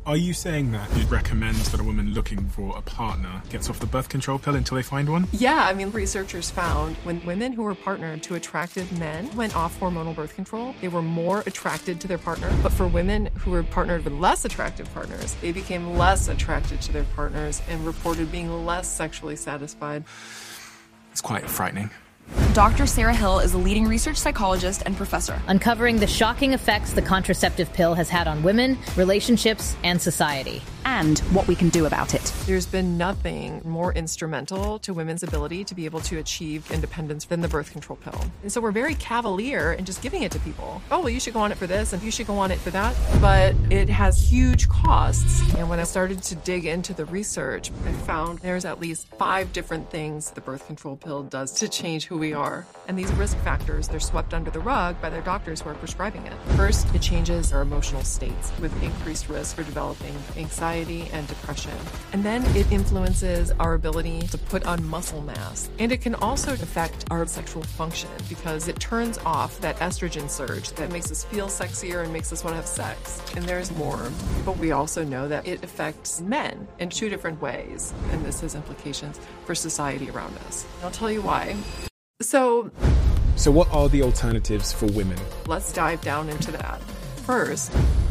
Are you saying that you'd recommend that a woman looking for a partner gets off the birth control pill until they find one? Yeah, I mean, researchers found when women who were partnered to attractive men went off hormonal birth control, they were more attracted to their partner. But for women who were partnered with less attractive partners, they became less attracted to their partners and reported being less sexually satisfied. It's quite frightening. Dr. Sarah Hill is a leading research psychologist and professor, uncovering the shocking effects the contraceptive pill has had on women, relationships, and society. And what we can do about it. There's been nothing more instrumental to women's ability to be able to achieve independence than the birth control pill. And so we're very cavalier in just giving it to people. Oh, well, you should go on it for this and you should go on it for that. But it has huge costs. And when I started to dig into the research, I found there's at least 5 different things the birth control pill does to change who we are. And these risk factors, they're swept under the rug by their doctors who are prescribing it. First, it changes our emotional states with increased risk for developing anxiety and depression. And then it influences our ability to put on muscle mass. And it can also affect our sexual function because it turns off that estrogen surge that makes us feel sexier and makes us want to have sex. And there's more. But we also know that it affects men in 2 different ways. And this has implications for society around us. I'll tell you why. So what are the alternatives for women? Let's dive down into that. First,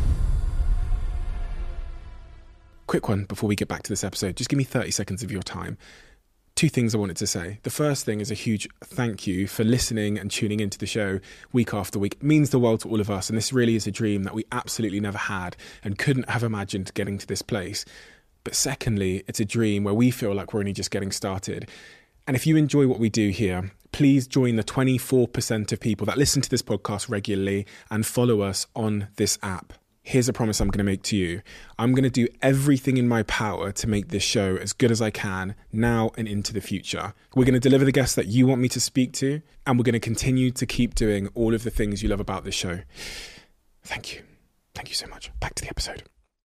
quick one before we get back to this episode. Just give me 30 seconds of your time. 2 things I wanted to say. The first thing is a huge thank you for listening and tuning into the show week after week. It means the world to all of us, and this really is a dream that we absolutely never had and couldn't have imagined getting to this place. But secondly, it's a dream where we feel like we're only just getting started. And if you enjoy what we do here, please join the 24% of people that listen to this podcast regularly and follow us on this app. Here's a promise I'm going to make to you. I'm going to do everything in my power to make this show as good as I can now and into the future. We're going to deliver the guests that you want me to speak to, and we're going to continue to keep doing all of the things you love about this show. Thank you. Thank you so much. Back to the episode.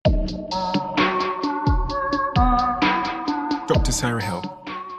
Dr. Sarah Hill,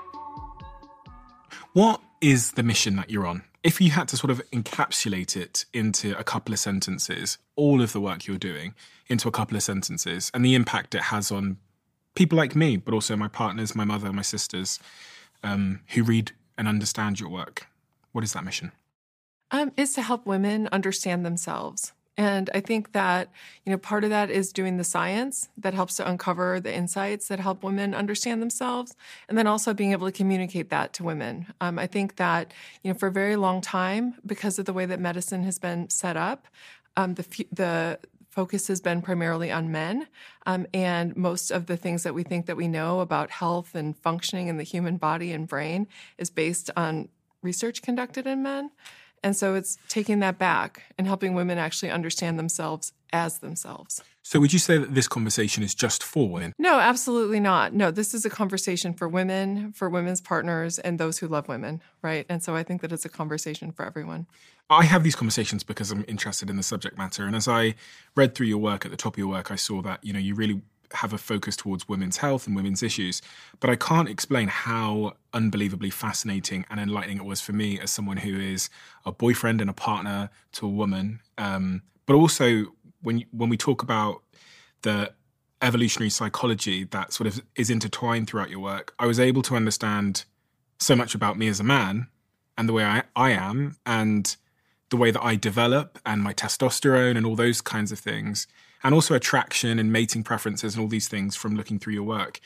what is the mission that you're on? If you had to sort of encapsulate it into a couple of sentences, all of the work you're doing into a couple of sentences, and the impact it has on people like me, but also my partners, my mother, my sisters, who read and understand your work, what is that mission? Is to help women understand themselves. And I think that, part of that is doing the science that helps to uncover the insights that help women understand themselves, and then also being able to communicate that to women. I think that, for a very long time, because of the way that medicine has been set up, the focus has been primarily on men, and most of the things that we think that we know about health and functioning in the human body and brain is based on research conducted in men. And so it's taking that back and helping women actually understand themselves as themselves. So would you say that this conversation is just for women? No, absolutely not. No, this is a conversation for women, for women's partners, and those who love women, right? And so I think that it's a conversation for everyone. I have these conversations because I'm interested in the subject matter. And as I read through your work, at the top of your work, I saw that, you really have a focus towards women's health and women's issues. But I can't explain how unbelievably fascinating and enlightening it was for me as someone who is a boyfriend and a partner to a woman. But also when we talk about the evolutionary psychology that sort of is intertwined throughout your work, I was able to understand so much about me as a man and the way I am and the way that I develop and my testosterone and all those kinds of things. And also attraction and mating preferences and all these things from looking through your work.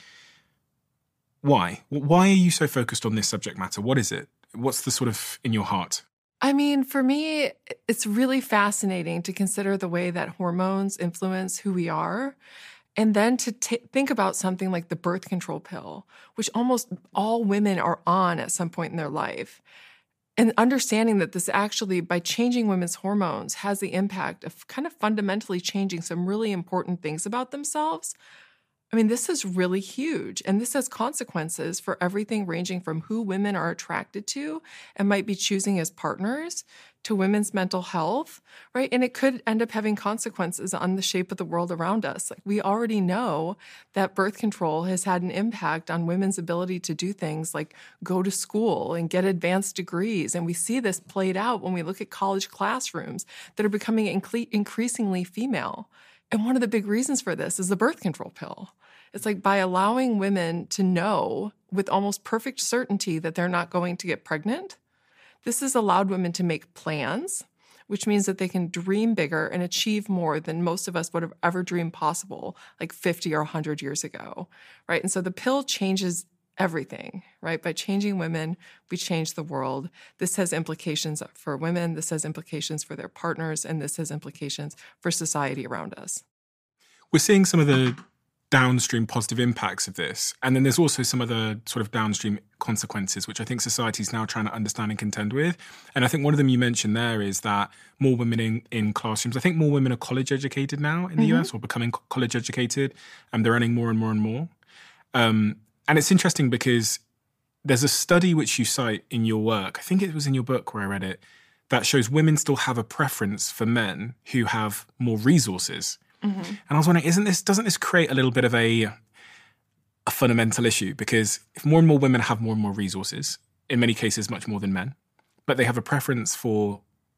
Why? Why are you so focused on this subject matter? What is it? What's the sort of in your heart? I mean, for me, it's really fascinating to consider the way that hormones influence who we are. And then to think about something like the birth control pill, which almost all women are on at some point in their life. And understanding that this actually, by changing women's hormones, has the impact of kind of fundamentally changing some really important things about themselves. I mean, this is really huge. And this has consequences for everything ranging from who women are attracted to and might be choosing as partners to women's mental health, right? And it could end up having consequences on the shape of the world around us. Like, we already know that birth control has had an impact on women's ability to do things like go to school and get advanced degrees. And we see this played out when we look at college classrooms that are becoming increasingly female. And one of the big reasons for this is the birth control pill. It's like by allowing women to know with almost perfect certainty that they're not going to get pregnant, this has allowed women to make plans, which means that they can dream bigger and achieve more than most of us would have ever dreamed possible like 50 or 100 years ago, right? And so the pill changes everything, right? By changing women, we change the world. This has implications for women, this has implications for their partners, and this has implications for society around us. We're seeing some of the downstream positive impacts of this. And then there's also some of the sort of downstream consequences, which I think society is now trying to understand and contend with. And I think one of them you mentioned there is that more women in classrooms, I think more women are college educated now in the US or becoming college educated, and they're earning more and more and more. And it's interesting because there's a study which you cite in your work, I think it was in your book where I read it, that shows women still have a preference for men who have more resources. And I was wondering, doesn't this create a little bit of a fundamental issue? Because if more and more women have more and more resources, in many cases much more than men, but they have a preference for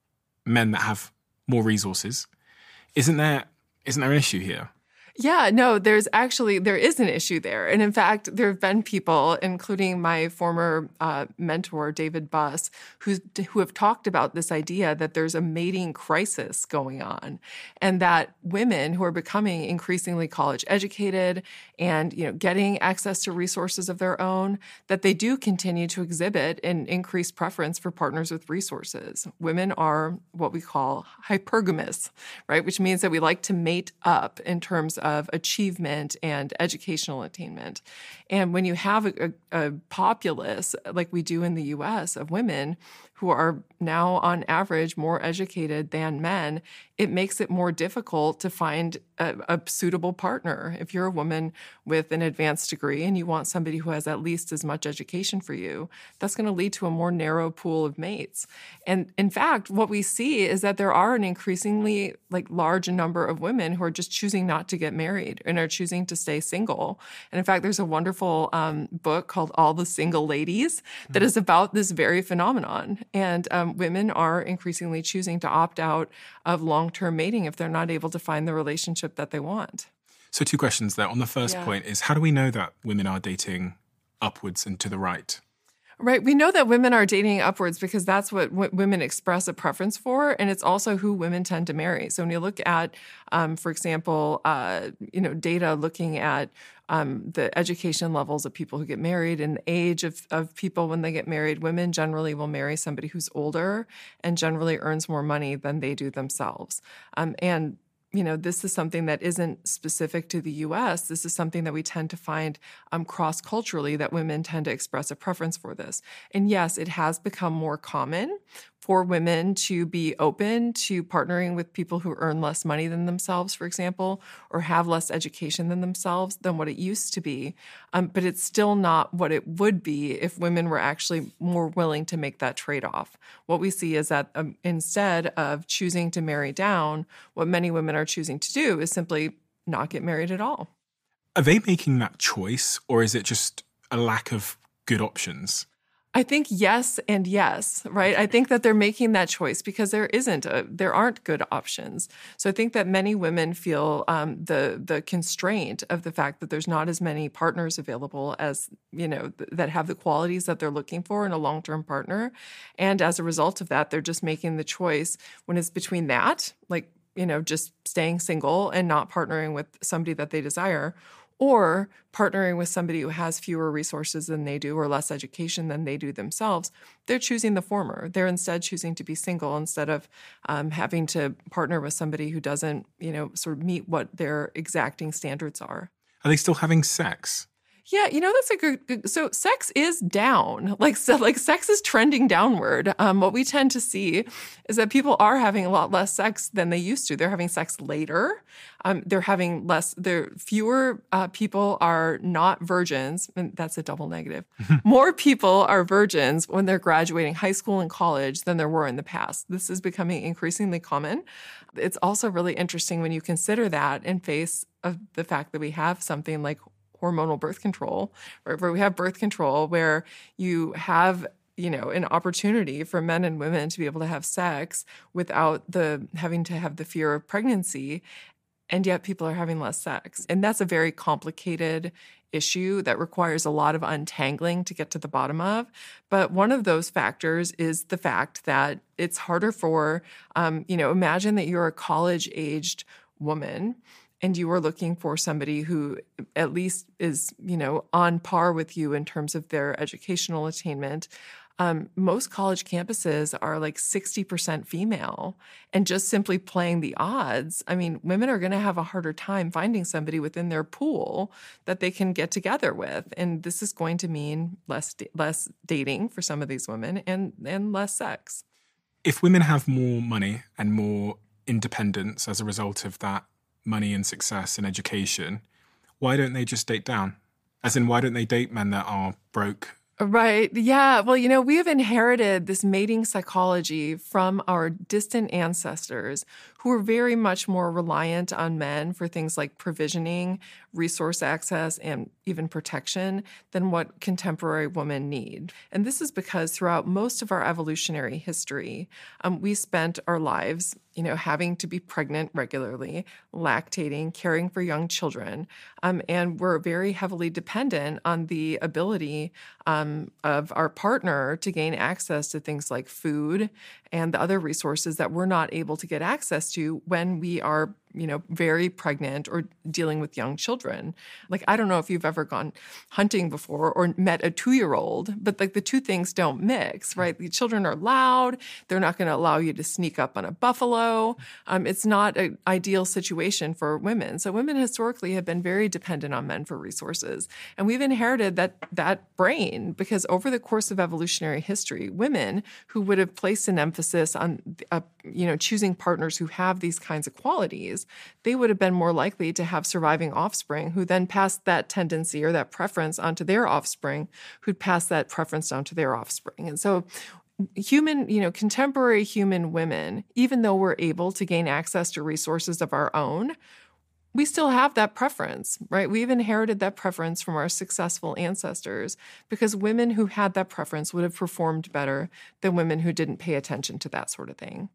men that have more resources, isn't there an issue here? Yeah, no, there is an issue there. And in fact, there have been people, including my former mentor, David Buss, who have talked about this idea that there's a mating crisis going on, and that women who are becoming increasingly college educated and, getting access to resources of their own, that they do continue to exhibit an increased preference for partners with resources. Women are what we call hypergamous, right? Which means that we like to mate up in terms of achievement and educational attainment. And when you have a populace like we do in the US of women who are now on average more educated than men, it makes it more difficult to find a suitable partner. If you're a woman with an advanced degree and you want somebody who has at least as much education for you, that's going to lead to a more narrow pool of mates. And in fact, what we see is that there are an increasingly large number of women who are just choosing not to get married and are choosing to stay single. And in fact, there's a wonderful book called All the Single Ladies that is about this very phenomenon. And women are increasingly choosing to opt out of long-term mating if they're not able to find the relationship that they want. So 2 questions there. On the first point is, how do we know that women are dating upwards and to the right? Right. We know that women are dating upwards because that's what women express a preference for, and it's also who women tend to marry. So when you look at, for example, data looking at the education levels of people who get married and the age of people when they get married, women generally will marry somebody who's older and generally earns more money than they do themselves. And this is something that isn't specific to the U.S. This is something that we tend to find cross-culturally, that women tend to express a preference for this. And yes, it has become more common for women to be open to partnering with people who earn less money than themselves, for example, or have less education than themselves than what it used to be. But it's still not what it would be if women were actually more willing to make that trade-off. What we see is that instead of choosing to marry down, what many women are choosing to do is simply not get married at all. Are they making that choice, or is it just a lack of good options? I think yes and yes, right? I think that they're making that choice because there aren't good options. So I think that many women feel the constraint of the fact that there's not as many partners available as, that have the qualities that they're looking for in a long-term partner. And as a result of that, they're just making the choice when it's between that, just staying single and not partnering with somebody that they desire, or partnering with somebody who has fewer resources than they do or less education than they do themselves. They're choosing the former. They're instead choosing to be single instead of having to partner with somebody who doesn't, sort of meet what their exacting standards are. Are they still having sex? Yeah, that's a good. So sex is down. Sex is trending downward. What we tend to see is that people are having a lot less sex than they used to. They're having sex later. They're having less. Fewer people are not virgins, and that's a double negative. More people are virgins when they're graduating high school and college than there were in the past. This is becoming increasingly common. It's also really interesting when you consider that in face of the fact that we have something like hormonal birth control, where we have birth control, where you have, an opportunity for men and women to be able to have sex without having to have the fear of pregnancy. and yet people are having less sex. And that's a very complicated issue that requires a lot of untangling to get to the bottom of. But one of those factors is the fact that it's harder for, imagine that you're a college-aged woman and you are looking for somebody who at least is, on par with you in terms of their educational attainment. Most college campuses are like 60% female, and just simply playing the odds, I mean, women are going to have a harder time finding somebody within their pool that they can get together with. And this is going to mean less dating for some of these women and less sex. If women have more money and more independence as a result of that money and success and education, why don't they just date down? As in, why don't they date men that are broke? Right. Yeah. Well, we have inherited this mating psychology from our distant ancestors who were very much more reliant on men for things like provisioning, resource access, and even protection than what contemporary women need. And this is because throughout most of our evolutionary history, we spent our lives having to be pregnant regularly, lactating, caring for young children, and we're very heavily dependent on the ability of our partner to gain access to things like food and the other resources that we're not able to get access to when we are very pregnant or dealing with young children. Like, I don't know if you've ever gone hunting before or met a 2-year-old, but like the two things don't mix, right? The children are loud. They're not going to allow you to sneak up on a buffalo. It's not an ideal situation for women. So women historically have been very dependent on men for resources. And we've inherited that brain because over the course of evolutionary history, women who would have placed an emphasis on, choosing partners who have these kinds of qualities, they would have been more likely to have surviving offspring who then passed that tendency or that preference onto their offspring, who'd pass that preference on to their offspring. And so contemporary human women, even though we're able to gain access to resources of our own, we still have that preference, right? We've inherited that preference from our successful ancestors because women who had that preference would have performed better than women who didn't pay attention to that sort of thing.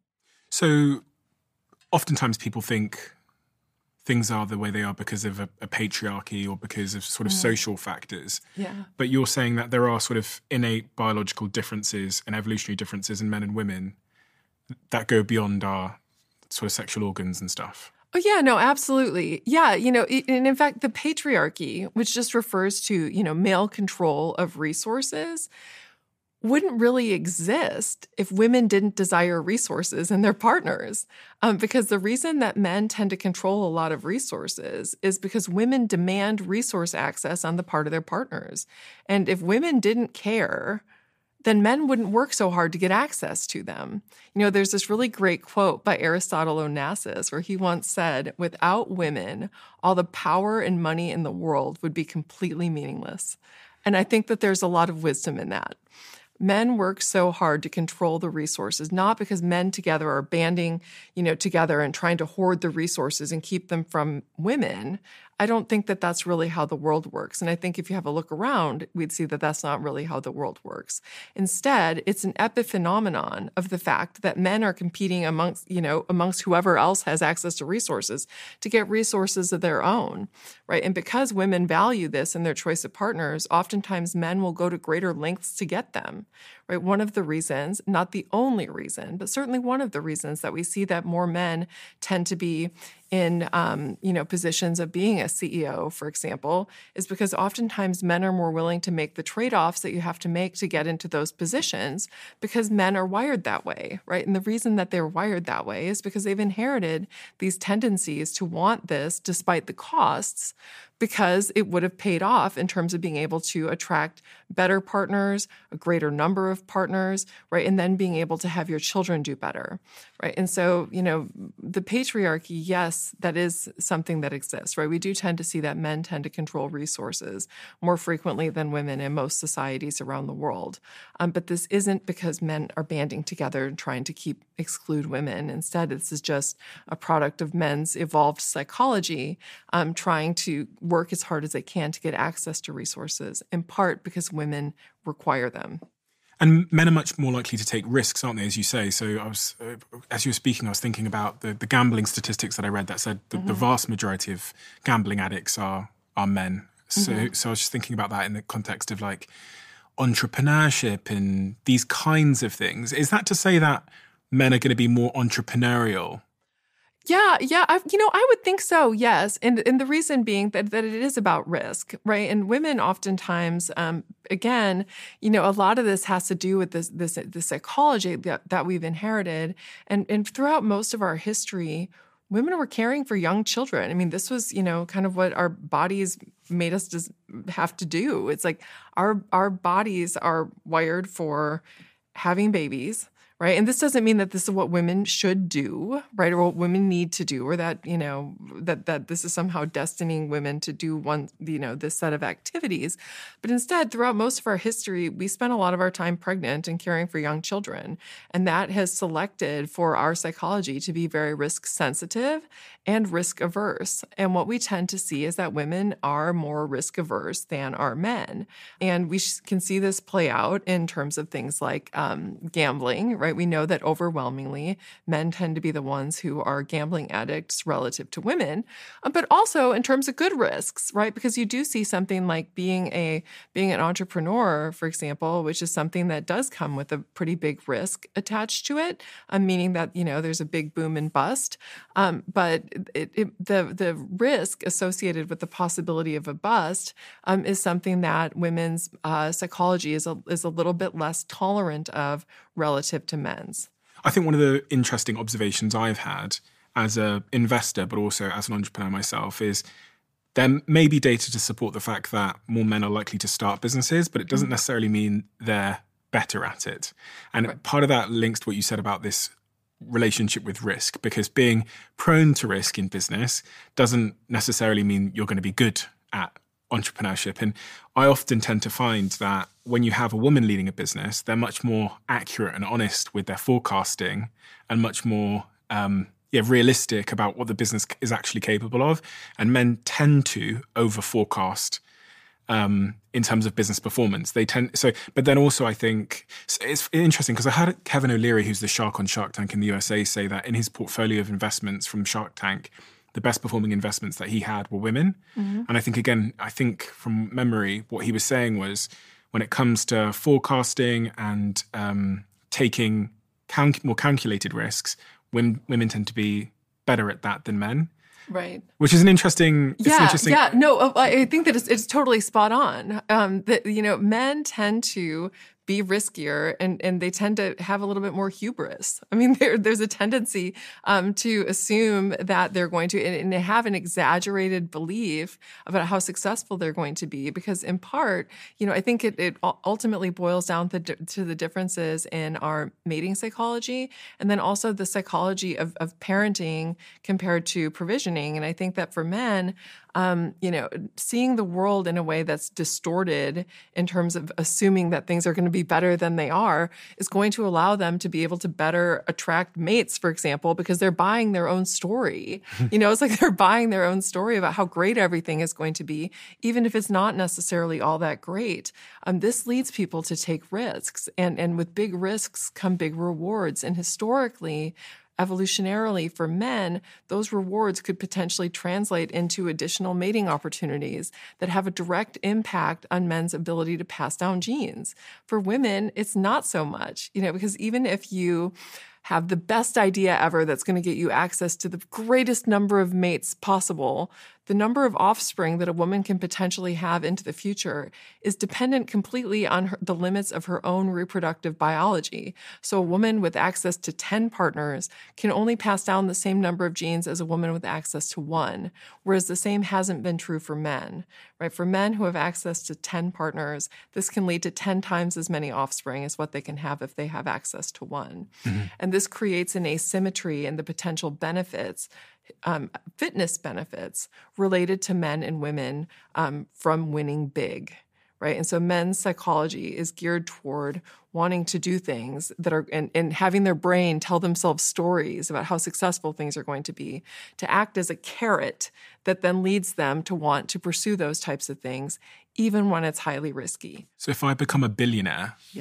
So oftentimes people think things are the way they are because of a patriarchy or because of sort of social factors. Yeah. But you're saying that there are sort of innate biological differences and evolutionary differences in men and women that go beyond our sort of sexual organs and stuff. Oh, yeah, no, absolutely. Yeah, and in fact, the patriarchy, which just refers to, male control of resources, wouldn't really exist if women didn't desire resources in their partners. Because the reason that men tend to control a lot of resources is because women demand resource access on the part of their partners. And if women didn't care, then men wouldn't work so hard to get access to them. There's this really great quote by Aristotle Onassis where he once said, "Without women, all the power and money in the world would be completely meaningless." And I think that there's a lot of wisdom in that. Men work so hard to control the resources, not because men together are banding, together and trying to hoard the resources and keep them from women. I don't think that that's really how the world works. And I think if you have a look around, we'd see that that's not really how the world works. Instead, it's an epiphenomenon of the fact that men are competing amongst whoever else has access to resources to get resources of their own, right? And because women value this in their choice of partners, oftentimes men will go to greater lengths to get them, right? One of the reasons, not the only reason, but certainly one of the reasons that we see that more men tend to be in positions of being a CEO, for example, is because oftentimes men are more willing to make the trade-offs that you have to make to get into those positions because men are wired that way, right? And the reason that they're wired that way is because they've inherited these tendencies to want this despite the costs, because it would have paid off in terms of being able to attract better partners, a greater number of partners, right? And then being able to have your children do better, right? And so, the patriarchy, yes, that is something that exists, right? We do tend to see that men tend to control resources more frequently than women in most societies around the world. But this isn't because men are banding together and trying to exclude women. Instead, this is just a product of men's evolved psychology trying to work as hard as they can to get access to resources, in part because women require them. And men are much more likely to take risks, aren't they, as you say? So as you were speaking, I was thinking about the gambling statistics that I read that said that the vast majority of gambling addicts are men. So I was just thinking about that in the context of like entrepreneurship and these kinds of things. Is that to say that men are going to be more entrepreneurial? Yeah. I would think so, yes. And the reason being that it is about risk, right? And women oftentimes, again, a lot of this has to do with the psychology that we've inherited. And throughout most of our history, women were caring for young children. I mean, this was, kind of what our bodies made us just have to do. It's like our bodies are wired for having babies, right? And this doesn't mean that this is what women should do, right? Or what women need to do, or that, that this is somehow destining women to do this set of activities. But instead, throughout most of our history, we spent a lot of our time pregnant and caring for young children. And that has selected for our psychology to be very risk sensitive and risk averse. And what we tend to see is that women are more risk averse than are men. And we can see this play out in terms of things like gambling, right? We know that overwhelmingly men tend to be the ones who are gambling addicts relative to women, but also in terms of good risks, right? Because you do see something like being an entrepreneur, for example, which is something that does come with a pretty big risk attached to it, meaning that, there's a big boom and bust. But the risk associated with the possibility of a bust is something that women's psychology is a little bit less tolerant of relative to men's. I think one of the interesting observations I've had as an investor, but also as an entrepreneur myself, is there may be data to support the fact that more men are likely to start businesses, but it doesn't necessarily mean they're better at it. And part of that links to what you said about this relationship with risk, because being prone to risk in business doesn't necessarily mean you're going to be good at entrepreneurship. And I often tend to find that when you have a woman leading a business, they're much more accurate and honest with their forecasting and much more realistic about what the business is actually capable of. And men tend to over forecast in terms of business performance. But then also I think it's interesting because I heard Kevin O'Leary, who's the shark on Shark Tank in the USA, say that in his portfolio of investments from Shark Tank, the best performing investments that he had were women. Mm-hmm. And I think from memory, what he was saying was when it comes to forecasting and taking more calculated risks, women tend to be better at that than men. Right. Which is an interesting... Yeah. No, I think that it's totally spot on. That, men tend to be riskier and they tend to have a little bit more hubris. I mean, there's a tendency to assume that they're going to, and they have an exaggerated belief about how successful they're going to be, because in part, I think it ultimately boils down to the differences in our mating psychology and then also the psychology of parenting compared to provisioning. And I think that for men, seeing the world in a way that's distorted in terms of assuming that things are going to be better than they are is going to allow them to be able to better attract mates, for example, because they're buying their own story. It's like they're buying their own story about how great everything is going to be, even if it's not necessarily all that great. This leads people to take risks, and with big risks come big rewards. And historically, evolutionarily for men, those rewards could potentially translate into additional mating opportunities that have a direct impact on men's ability to pass down genes. For women, it's not so much, because even if you have the best idea ever that's going to get you access to the greatest number of mates possible, the number of offspring that a woman can potentially have into the future is dependent completely on the limits of her own reproductive biology. So a woman with access to 10 partners can only pass down the same number of genes as a woman with access to 1, whereas the same hasn't been true for men, right? For men who have access to 10 partners, this can lead to 10 times as many offspring as what they can have if they have access to 1. Mm-hmm. And this creates an asymmetry in the potential benefits, fitness benefits related to men and women from winning big, right? And so men's psychology is geared toward wanting to do things that are, and having their brain tell themselves stories about how successful things are going to be, to act as a carrot that then leads them to want to pursue those types of things, even when it's highly risky. So if I become a billionaire,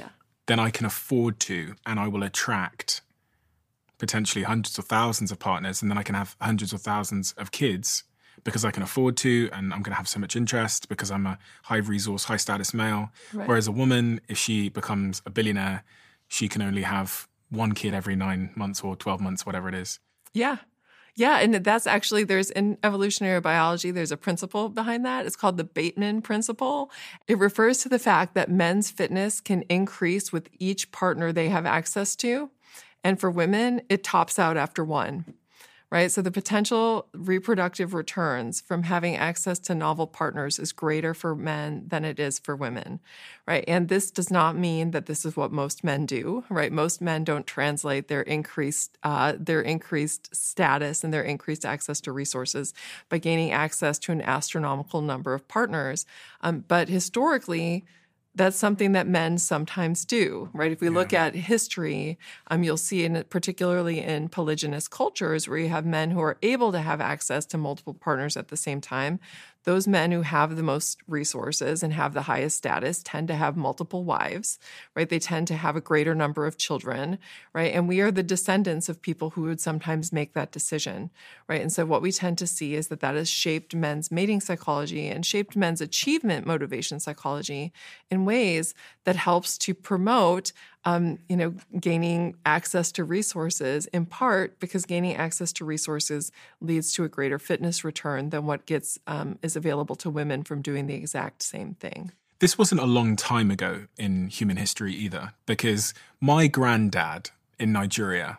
then I can afford to, and I will attract potentially hundreds or thousands of partners, and then I can have hundreds or thousands of kids because I can afford to, and I'm going to have so much interest because I'm a high resource, high status male. Right. Whereas a woman, if she becomes a billionaire, she can only have one kid every 9 months or 12 months, whatever it is. Yeah. Yeah, and that's actually, there's in evolutionary biology, there's a principle behind that. It's called the Bateman principle. It refers to the fact that men's fitness can increase with each partner they have access to. And for women, it tops out after one, right? So the potential reproductive returns from having access to novel partners is greater for men than it is for women, right? And this does not mean that this is what most men do, right? Most men don't translate their increased status and their increased access to resources by gaining access to an astronomical number of partners. But historically, that's something that men sometimes do, right? If we look at history, you'll see, particularly in polygynous cultures where you have men who are able to have access to multiple partners at the same time, those men who have the most resources and have the highest status tend to have multiple wives, right? They tend to have a greater number of children, right? And we are the descendants of people who would sometimes make that decision, right? And so what we tend to see is that has shaped men's mating psychology and shaped men's achievement motivation psychology in ways that helps to promote gaining access to resources, in part because gaining access to resources leads to a greater fitness return than what is available to women from doing the exact same thing. This wasn't a long time ago in human history either, because my granddad in Nigeria,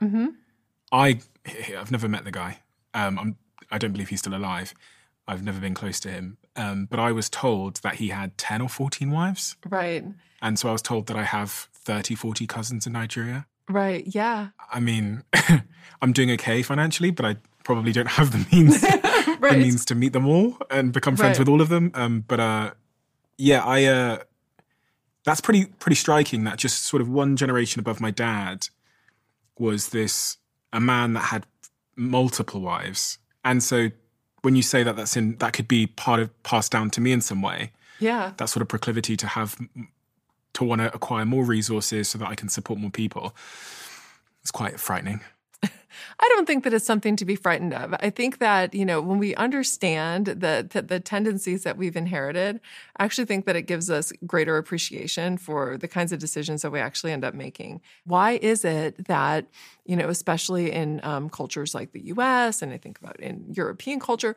I've never met the guy. I don't believe he's still alive. I've never been close to him. But I was told that he had 10 or 14 wives. Right. And so I was told that I have 30, 40 cousins in Nigeria. Right, yeah. I mean, I'm doing okay financially, but I probably don't have the means, right. the means to meet them all and become friends with all of them. That's pretty striking that just sort of one generation above my dad was a man that had multiple wives. And so when you say that could be passed down to me in some way. Yeah. That sort of proclivity to want to acquire more resources so that I can support more people. It's quite frightening. I don't think that it's something to be frightened of. I think that, when we understand the tendencies that we've inherited, I actually think that it gives us greater appreciation for the kinds of decisions that we actually end up making. Why is it that, especially in cultures like the US, and I think about in European culture,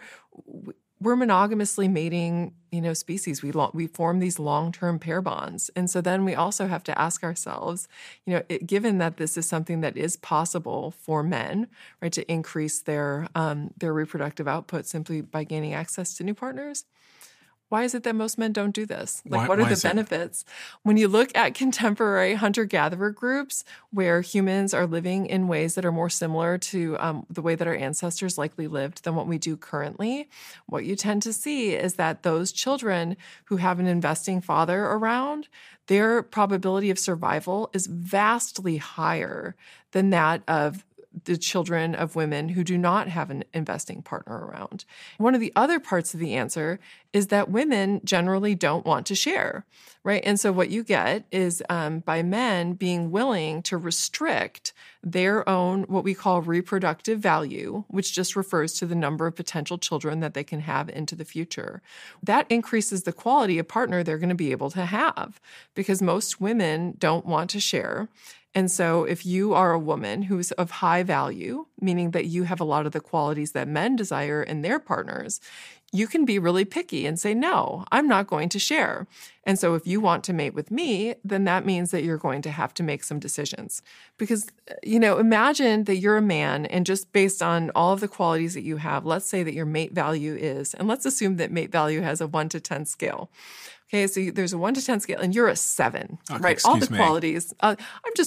we're monogamously mating, species. We form these long-term pair bonds. And so then we also have to ask ourselves, given that this is something that is possible for men, right, to increase their reproductive output simply by gaining access to new partners, why is it that most men don't do this? What are the benefits? When you look at contemporary hunter-gatherer groups where humans are living in ways that are more similar to the way that our ancestors likely lived than what we do currently, what you tend to see is that those children who have an investing father around, their probability of survival is vastly higher than that of the children of women who do not have an investing partner around. One of the other parts of the answer is that women generally don't want to share, right? And so what you get is by men being willing to restrict their own, what we call reproductive value, which just refers to the number of potential children that they can have into the future. That increases the quality of partner they're going to be able to have because most women don't want to share. And so if you are a woman who's of high value, meaning that you have a lot of the qualities that men desire in their partners, you can be really picky and say, no, I'm not going to share. And so if you want to mate with me, then that means that you're going to have to make some decisions. Because, imagine that you're a man and just based on all of the qualities that you have, let's say that your mate value is, and let's assume that mate value has a 1 to 10 scale. Okay, so there's a 1 to 10 scale, and you're a 7, okay, right? All the qualities. I'm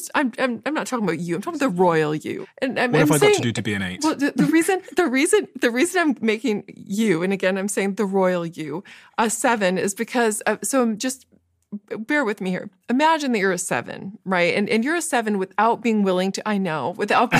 not talking about you. I'm talking about the royal you. And what have I got to do to be an 8? Well, the reason I'm making you, and again, I'm saying the royal you, a 7 is because. So just bear with me here. imagine that you're a 7, right? And you're a 7 without being willing to, I know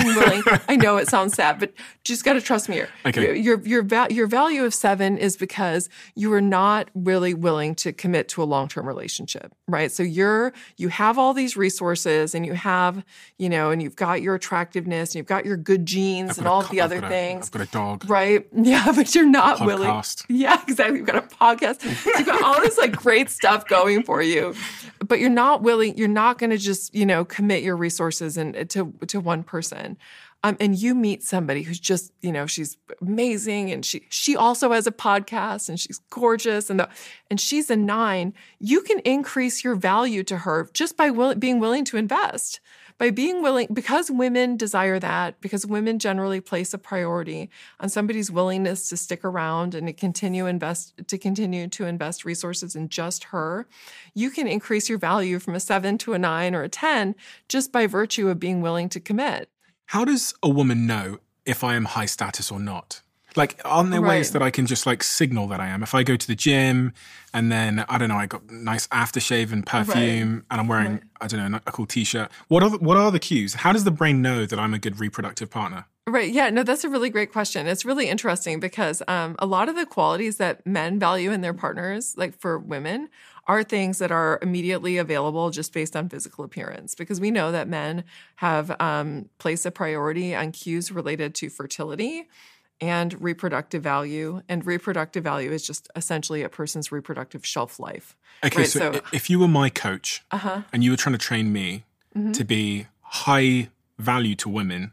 it sounds sad, but just got to trust me here. Okay. Your value of 7 is because you are not really willing to commit to a long-term relationship, right? So you have all these resources and you have, and you've got your attractiveness and you've got your good genes and all of the other things. I've got a dog. Right. Yeah, but you're not willing. Podcast. Yeah, exactly. You've got a podcast. You've got all this like great stuff going for you, but you're not willing. You're not going to just, commit your resources to one person. And you meet somebody who's just, she's amazing and she also has a podcast and she's gorgeous and she's a 9. You can increase your value to her just by being willing to invest. By being willing, because women desire that, because women generally place a priority on somebody's willingness to stick around and to continue to invest resources in just her, you can increase your value from a 7 to a 9 or a 10 just by virtue of being willing to commit. How does a woman know if I am high status or not? Like, aren't there ways that I can just like signal that I am? If I go to the gym and then, I don't know, I got nice aftershave and perfume and I'm wearing, I don't know, a cool t-shirt. What are the cues? How does the brain know that I'm a good reproductive partner? Right. Yeah. No, that's a really great question. It's really interesting because a lot of the qualities that men value in their partners, like for women, are things that are immediately available just based on physical appearance. Because we know that men have placed a priority on cues related to fertility and reproductive value. And reproductive value is just essentially a person's reproductive shelf life. Okay, right? so if you were my coach and you were trying to train me to be high value to women,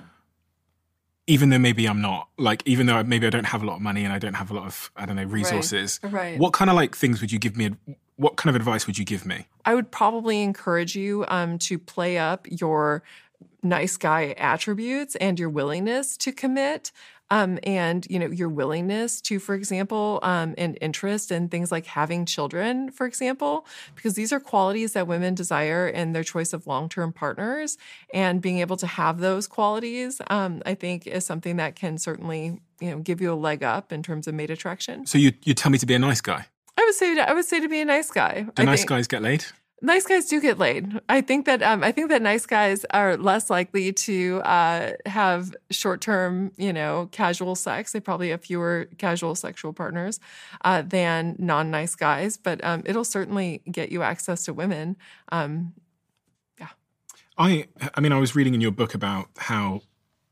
even though maybe I'm not, like, even though maybe I don't have a lot of money and I don't have a lot of, I don't know, resources, what kind of like things would you give me? What kind of advice would you give me? I would probably encourage you to play up your nice guy attributes and your willingness to commit. And, your willingness to, for example, and interest in things like having children, for example, because these are qualities that women desire in their choice of long-term partners. And being able to have those qualities, I think, is something that can certainly, give you a leg up in terms of mate attraction. So you tell me to be a nice guy? I would say to be a nice guy. Do nice guys get laid? Nice guys do get laid. I think that nice guys are less likely to have short-term, casual sex. They probably have fewer casual sexual partners than non-nice guys. But it'll certainly get you access to women. Yeah. I mean, I was reading in your book about how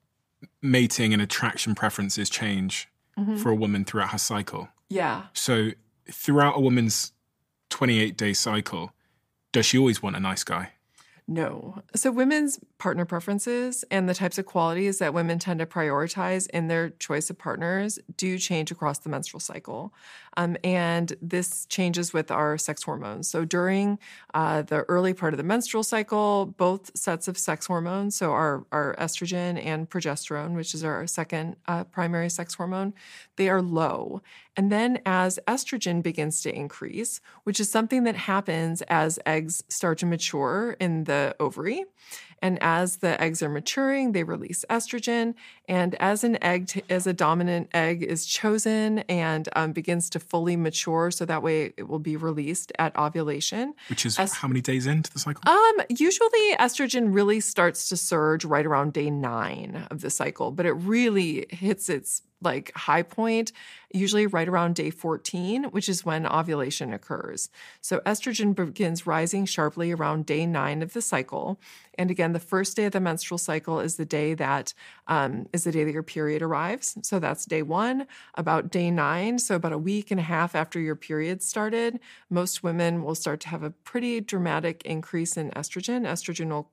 mating and attraction preferences change for a woman throughout her cycle. Yeah. So throughout a woman's 28-day cycle, does she always want a nice guy? No. So women's partner preferences and the types of qualities that women tend to prioritize in their choice of partners do change across the menstrual cycle. And this changes with our sex hormones. So during the early part of the menstrual cycle, both sets of sex hormones, so our estrogen and progesterone, which is our second primary sex hormone, they are low. And then as estrogen begins to increase, which is something that happens as eggs start to mature in the ovary, and as the eggs are maturing, they release estrogen. And as as a dominant egg is chosen and begins to fully mature, so that way it will be released at ovulation. Which is how many days into the cycle? Usually estrogen really starts to surge right around day 9 of the cycle, but it really hits its high point, usually right around day 14, which is when ovulation occurs. So estrogen begins rising sharply around day 9 of the cycle. And again, the first day of the menstrual cycle is the day that your period arrives. So that's day 1. About day 9, so about a week and a half after your period started, most women will start to have a pretty dramatic increase in estrogen. Estrogen will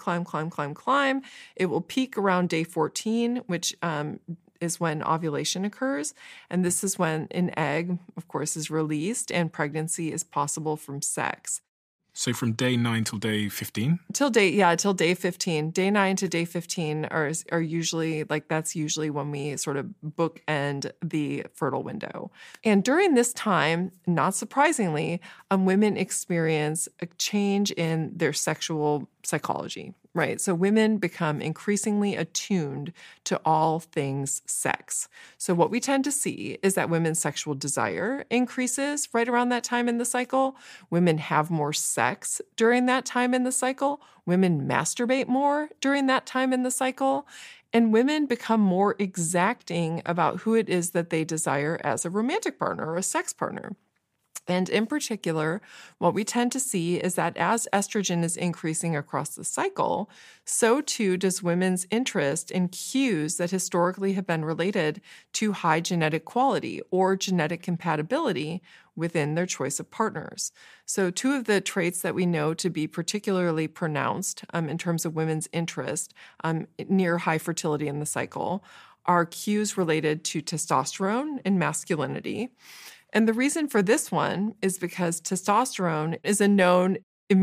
climb. It will peak around day 14, which is when ovulation occurs. And this is when an egg, of course, is released and pregnancy is possible from sex. So from day 9 till day 15? Till day 15. Day 9 to day 15 are usually, that's usually when we sort of bookend the fertile window. And during this time, not surprisingly, women experience a change in their sexual psychology. right? So women become increasingly attuned to all things sex. So what we tend to see is that women's sexual desire increases right around that time in the cycle. Women have more sex during that time in the cycle. Women masturbate more during that time in the cycle. And women become more exacting about who it is that they desire as a romantic partner or a sex partner. And in particular, what we tend to see is that as estrogen is increasing across the cycle, so too does women's interest in cues that historically have been related to high genetic quality or genetic compatibility within their choice of partners. So two of the traits that we know to be particularly pronounced in terms of women's interest near high fertility in the cycle are cues related to testosterone and masculinity. And the reason for this one is because testosterone is a known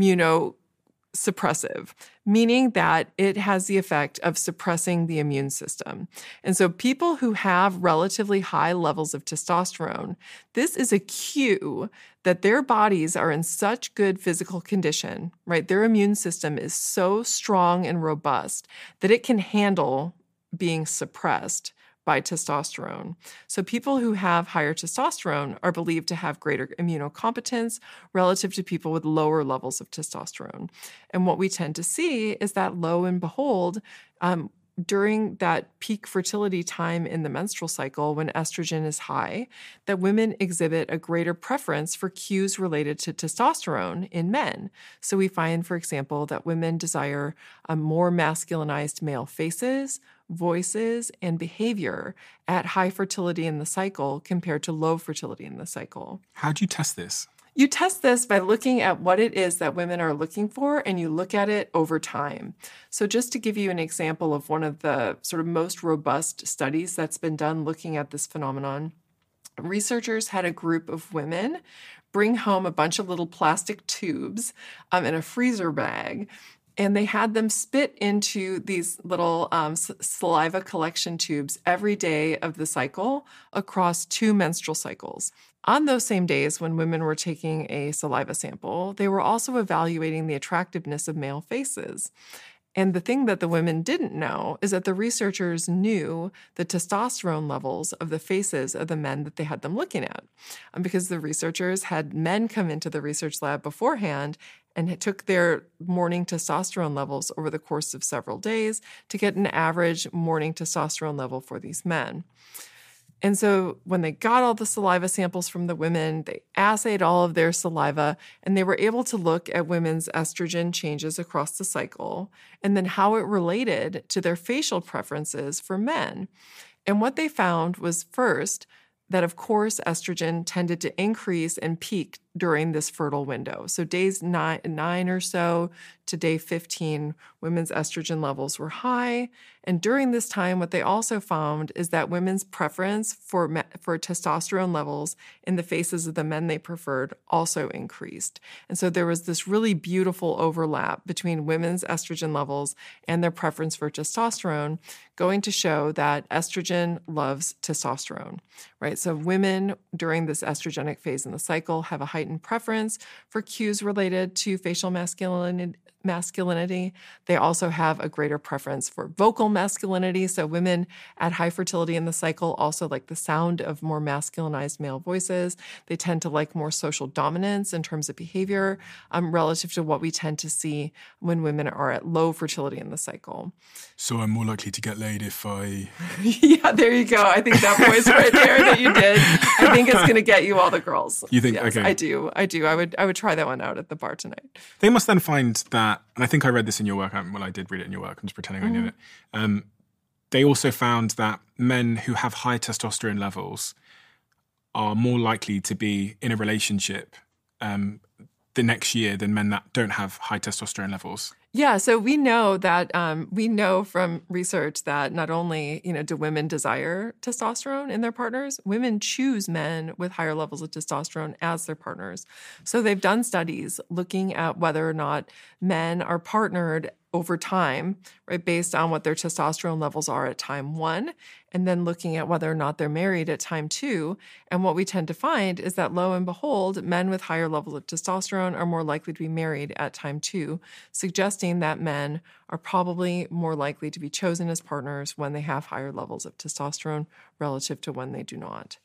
immunosuppressive, meaning that it has the effect of suppressing the immune system. And so people who have relatively high levels of testosterone, this is a cue that their bodies are in such good physical condition, right? Their immune system is so strong and robust that it can handle being suppressed by testosterone. So people who have higher testosterone are believed to have greater immunocompetence relative to people with lower levels of testosterone. And what we tend to see is that, lo and behold, during that peak fertility time in the menstrual cycle when estrogen is high, that women exhibit a greater preference for cues related to testosterone in men. So we find, for example, that women desire more masculinized male faces, voices, and behavior at high fertility in the cycle compared to low fertility in the cycle. How do you test this? You test this by looking at what it is that women are looking for, and you look at it over time. So just to give you an example of one of the sort of most robust studies that's been done looking at this phenomenon, researchers had a group of women bring home a bunch of little plastic tubes in a freezer bag, and they had them spit into these little saliva collection tubes every day of the cycle across 2 menstrual cycles. On those same days when women were taking a saliva sample, they were also evaluating the attractiveness of male faces. And the thing that the women didn't know is that the researchers knew the testosterone levels of the faces of the men that they had them looking at. Because the researchers had men come into the research lab beforehand and took their morning testosterone levels over the course of several days to get an average morning testosterone level for these men. And so when they got all the saliva samples from the women, they assayed all of their saliva, and they were able to look at women's estrogen changes across the cycle and then how it related to their facial preferences for men. And what they found was, first, that of course estrogen tended to increase and peak during this fertile window. So days 9 or so to day 15, women's estrogen levels were high. And during this time, what they also found is that women's preference for testosterone levels in the faces of the men they preferred also increased. And so there was this really beautiful overlap between women's estrogen levels and their preference for testosterone, going to show that estrogen loves testosterone, right? So women during this estrogenic phase in the cycle have a heightened preference for cues related to facial masculinity. They also have a greater preference for vocal masculinity. So women at high fertility in the cycle also like the sound of more masculinized male voices. They tend to like more social dominance in terms of behavior relative to what we tend to see when women are at low fertility in the cycle. So I'm more likely to get laid if I... Yeah, there you go. I think that voice right there that you did, I think it's going to get you all the girls. You think? Yes, okay. I do. I would try that one out at the bar tonight. They must then find that, and I think I read this in your work, well, I did read it in your work, I'm just pretending I knew it. They also found that men who have high testosterone levels are more likely to be in a relationship the next year than men that don't have high testosterone levels. Yeah, so we know that we know from research that not only do women desire testosterone in their partners, women choose men with higher levels of testosterone as their partners. So they've done studies looking at whether or not men are partnered over time, right, based on what their testosterone levels are at time 1, and then looking at whether or not they're married at time 2. And what we tend to find is that, lo and behold, men with higher levels of testosterone are more likely to be married at time 2, suggesting that men are probably more likely to be chosen as partners when they have higher levels of testosterone relative to when they do not.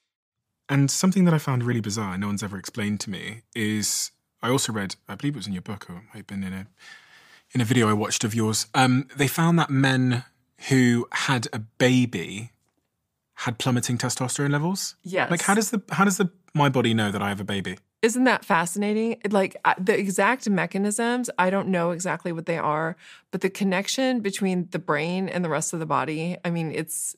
And something that I found really bizarre, no one's ever explained to me, is I also read, I believe it was in your book, or it might have been in a video I watched of yours, they found that men who had a baby had plummeting testosterone levels. Yes. Like, how does my body know that I have a baby? Isn't that fascinating? Like, the exact mechanisms, I don't know exactly what they are, but the connection between the brain and the rest of the body, I mean,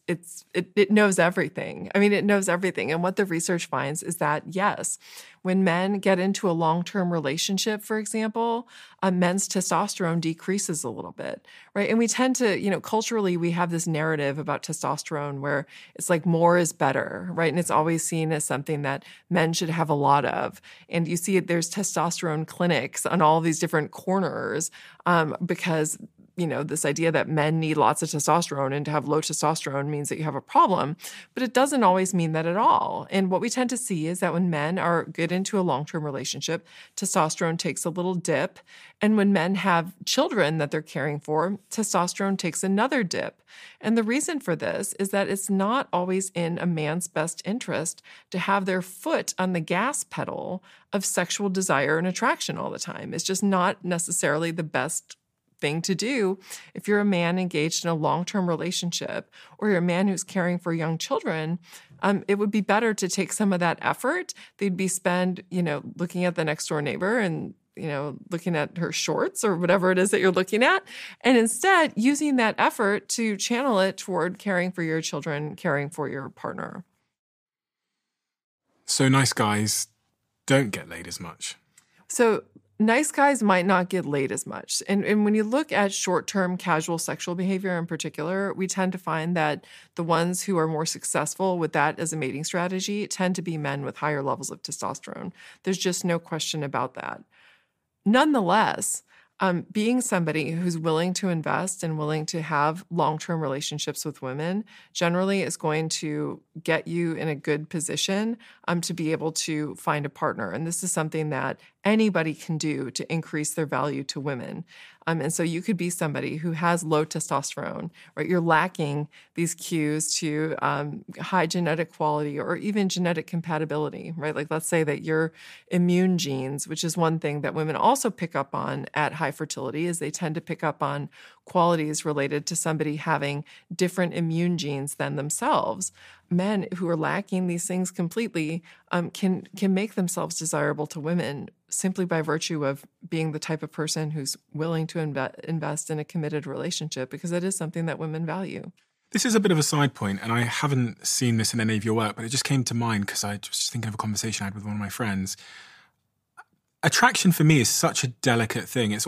it knows everything. I mean, it knows everything. And what the research finds is that, yes, when men get into a long-term relationship, for example, men's testosterone decreases a little bit, right? And we tend to, culturally, we have this narrative about testosterone where it's like more is better, right? And it's always seen as something that men should have a lot of. And you see there's testosterone clinics on all these different corners because this idea that men need lots of testosterone and to have low testosterone means that you have a problem, but it doesn't always mean that at all. And what we tend to see is that when men get into a long-term relationship, testosterone takes a little dip. And when men have children that they're caring for, testosterone takes another dip. And the reason for this is that it's not always in a man's best interest to have their foot on the gas pedal of sexual desire and attraction all the time. It's just not necessarily the best thing to do if you're a man engaged in a long-term relationship or you're a man who's caring for young children. It would be better to take some of that effort. They'd be spent, looking at the next door neighbor and looking at her shorts or whatever it is that you're looking at, and instead using that effort to channel it toward caring for your children, caring for your partner. So nice guys don't get laid as much. So nice guys might not get laid as much. And when you look at short-term casual sexual behavior in particular, we tend to find that the ones who are more successful with that as a mating strategy tend to be men with higher levels of testosterone. There's just no question about that. Nonetheless, being somebody who's willing to invest and willing to have long-term relationships with women generally is going to get you in a good position to be able to find a partner. And this is something that anybody can do to increase their value to women. And so you could be somebody who has low testosterone, right? You're lacking these cues to high genetic quality or even genetic compatibility, right? Like, let's say that your immune genes, which is one thing that women also pick up on at high fertility, is they tend to pick up on qualities related to somebody having different immune genes than themselves. Men who are lacking these things completely can make themselves desirable to women simply by virtue of being the type of person who's willing to invest in a committed relationship, because it is something that women value. This is a bit of a side point, and I haven't seen this in any of your work, but it just came to mind because I was just thinking of a conversation I had with one of my friends. Attraction for me is such a delicate thing. It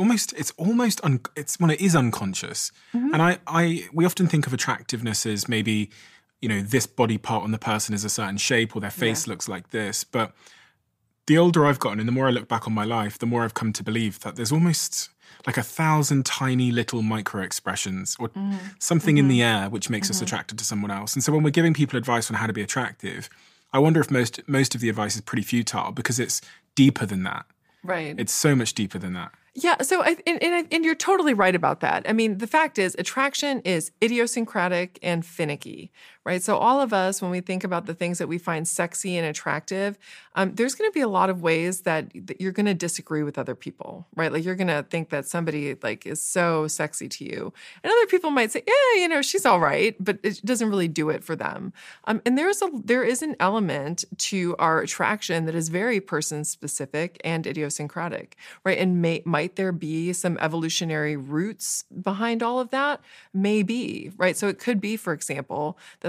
is unconscious. Mm-hmm. And we often think of attractiveness as maybe, this body part on the person is a certain shape or their face looks like this. But the older I've gotten and the more I look back on my life, the more I've come to believe that there's almost like 1,000 tiny little micro expressions or something in the air which makes us attracted to someone else. And so when we're giving people advice on how to be attractive, I wonder if most of the advice is pretty futile because it's deeper than that. Right. It's so much deeper than that. Yeah, so and you're totally right about that. I mean, the fact is attraction is idiosyncratic and finicky, right? So all of us, when we think about the things that we find sexy and attractive, there's going to be a lot of ways that you're going to disagree with other people, right? Like you're going to think that somebody is so sexy to you. And other people might say, yeah, she's all right, but it doesn't really do it for them. And there is an element to our attraction that is very person-specific and idiosyncratic, right? And might there be some evolutionary roots behind all of that? Maybe, right? So it could be, for example, that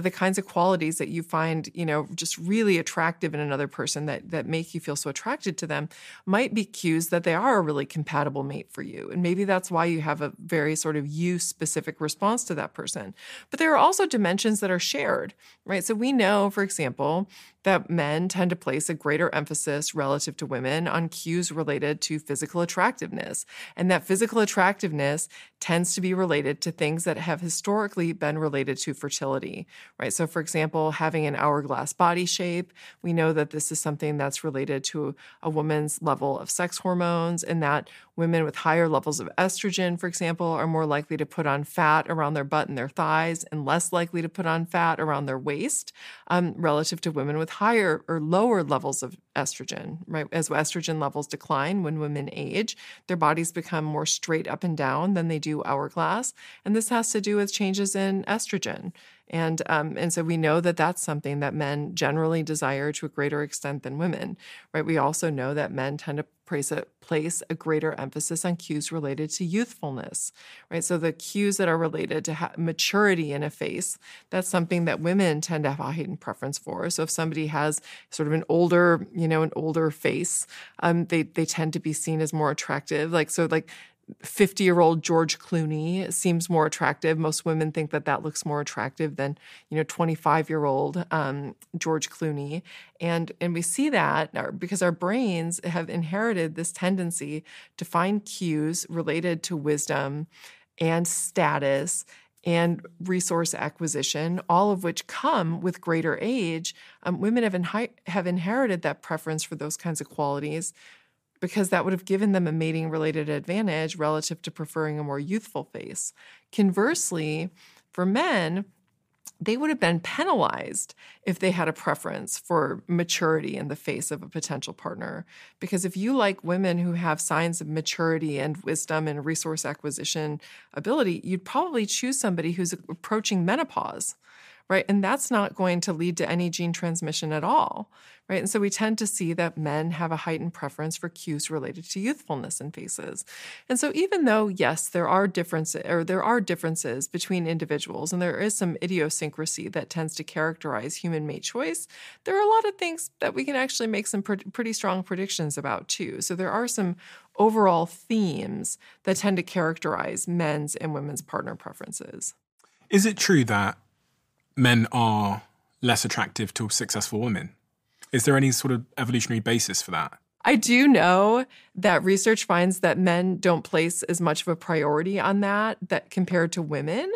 the kinds of qualities that you find, just really attractive in another person that make you feel so attracted to them might be cues that they are a really compatible mate for you. And maybe that's why you have a very sort of you-specific response to that person. But there are also dimensions that are shared, right? So we know, for example, that men tend to place a greater emphasis relative to women on cues related to physical attractiveness. And that physical attractiveness tends to be related to things that have historically been related to fertility, right? So for example, having an hourglass body shape, we know that this is something that's related to a woman's level of sex hormones, and that women with higher levels of estrogen, for example, are more likely to put on fat around their butt and their thighs and less likely to put on fat around their waist relative to women with higher or lower levels of estrogen, right? As estrogen levels decline when women age, their bodies become more straight up and down than they do hourglass. And this has to do with changes in estrogen. And so we know that that's something that men generally desire to a greater extent than women, right? We also know that men tend to place a greater emphasis on cues related to youthfulness, right? So the cues that are related to maturity in a face, that's something that women tend to have a heightened preference for. So if somebody has sort of an older face, they tend to be seen as more attractive. Like 50-year-old George Clooney seems more attractive. Most women think that looks more attractive than, 25-year-old George Clooney. And we see that because our brains have inherited this tendency to find cues related to wisdom and status and resource acquisition, all of which come with greater age. Women have inherited that preference for those kinds of qualities because that would have given them a mating-related advantage relative to preferring a more youthful face. Conversely, for men, they would have been penalized if they had a preference for maturity in the face of a potential partner. Because if you like women who have signs of maturity and wisdom and resource acquisition ability, you'd probably choose somebody who's approaching menopause, right? And that's not going to lead to any gene transmission at all, right? And so we tend to see that men have a heightened preference for cues related to youthfulness in faces. And so even though, yes, there are differences between individuals, and there is some idiosyncrasy that tends to characterize human mate choice, there are a lot of things that we can actually make some pretty strong predictions about too. So there are some overall themes that tend to characterize men's and women's partner preferences. Is it true that men are less attractive to successful women? Is there any sort of evolutionary basis for that? I do know that research finds that men don't place as much of a priority on that compared to women.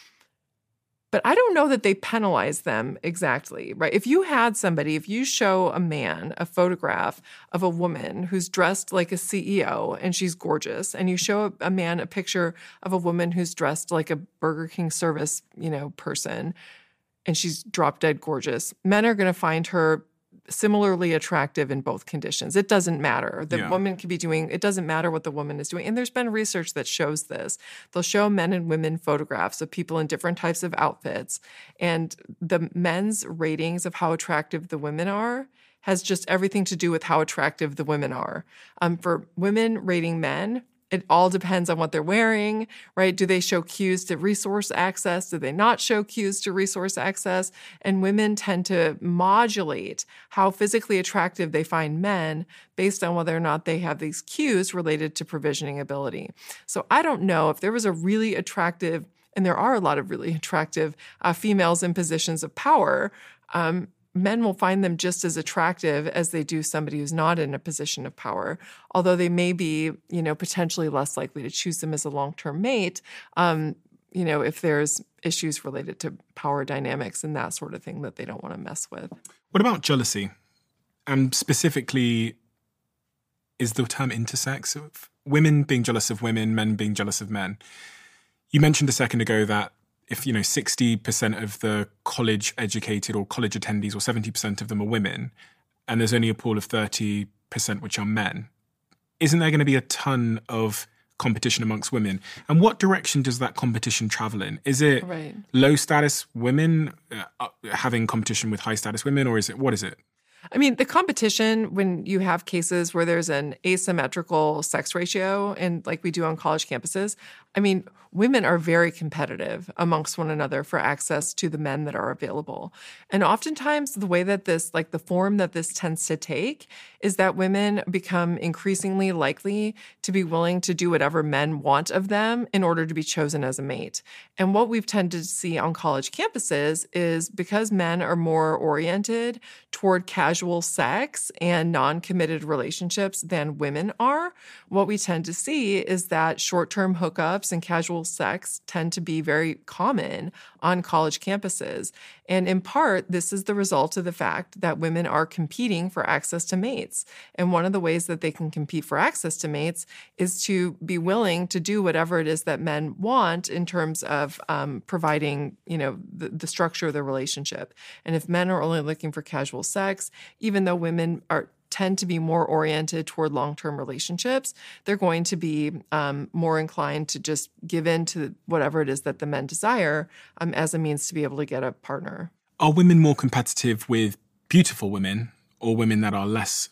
But I don't know that they penalize them exactly, right? If you show a man a photograph of a woman who's dressed like a CEO and she's gorgeous, and you show a man a picture of a woman who's dressed like a Burger King service, person, and she's drop dead gorgeous, men are going to find her similarly attractive in both conditions. It doesn't matter. Woman could be doing, it doesn't matter what the woman is doing. And there's been research that shows this. They'll show men and women photographs of people in different types of outfits. And the men's ratings of how attractive the women are has just everything to do with how attractive the women are. For women rating men, it all depends on what they're wearing, right? Do they show cues to resource access? Do they not show cues to resource access? And women tend to modulate how physically attractive they find men based on whether or not they have these cues related to provisioning ability. So I don't know if there was a really attractive, and there are a lot of really attractive females in positions of power, men will find them just as attractive as they do somebody who's not in a position of power, although they may be, potentially less likely to choose them as a long-term mate, if there's issues related to power dynamics and that sort of thing that they don't want to mess with. What about jealousy? And specifically, is the term intersex? Women being jealous of women, men being jealous of men. You mentioned a second ago that if, 60% of the college educated or college attendees or 70% of them are women, and there's only a pool of 30% which are men, isn't there going to be a ton of competition amongst women? And what direction does that competition travel in? Is it low status women having competition with high status women, or what is it? I mean, the competition, when you have cases where there's an asymmetrical sex ratio, and like we do on college campuses, I mean, women are very competitive amongst one another for access to the men that are available. And oftentimes the way that this, like the form that this tends to take, is that women become increasingly likely to be willing to do whatever men want of them in order to be chosen as a mate. And what we've tended to see on college campuses is because men are more oriented toward casual sex and non-committed relationships than women are, what we tend to see is that short-term hookups and casual sex tend to be very common on college campuses. And in part, this is the result of the fact that women are competing for access to mates. And one of the ways that they can compete for access to mates is to be willing to do whatever it is that men want in terms of providing, the structure of the relationship. And if men are only looking for casual sex, even though women tend to be more oriented toward long-term relationships, they're going to be more inclined to just give in to whatever it is that the men desire as a means to be able to get a partner. Are women more competitive with beautiful women or women that are less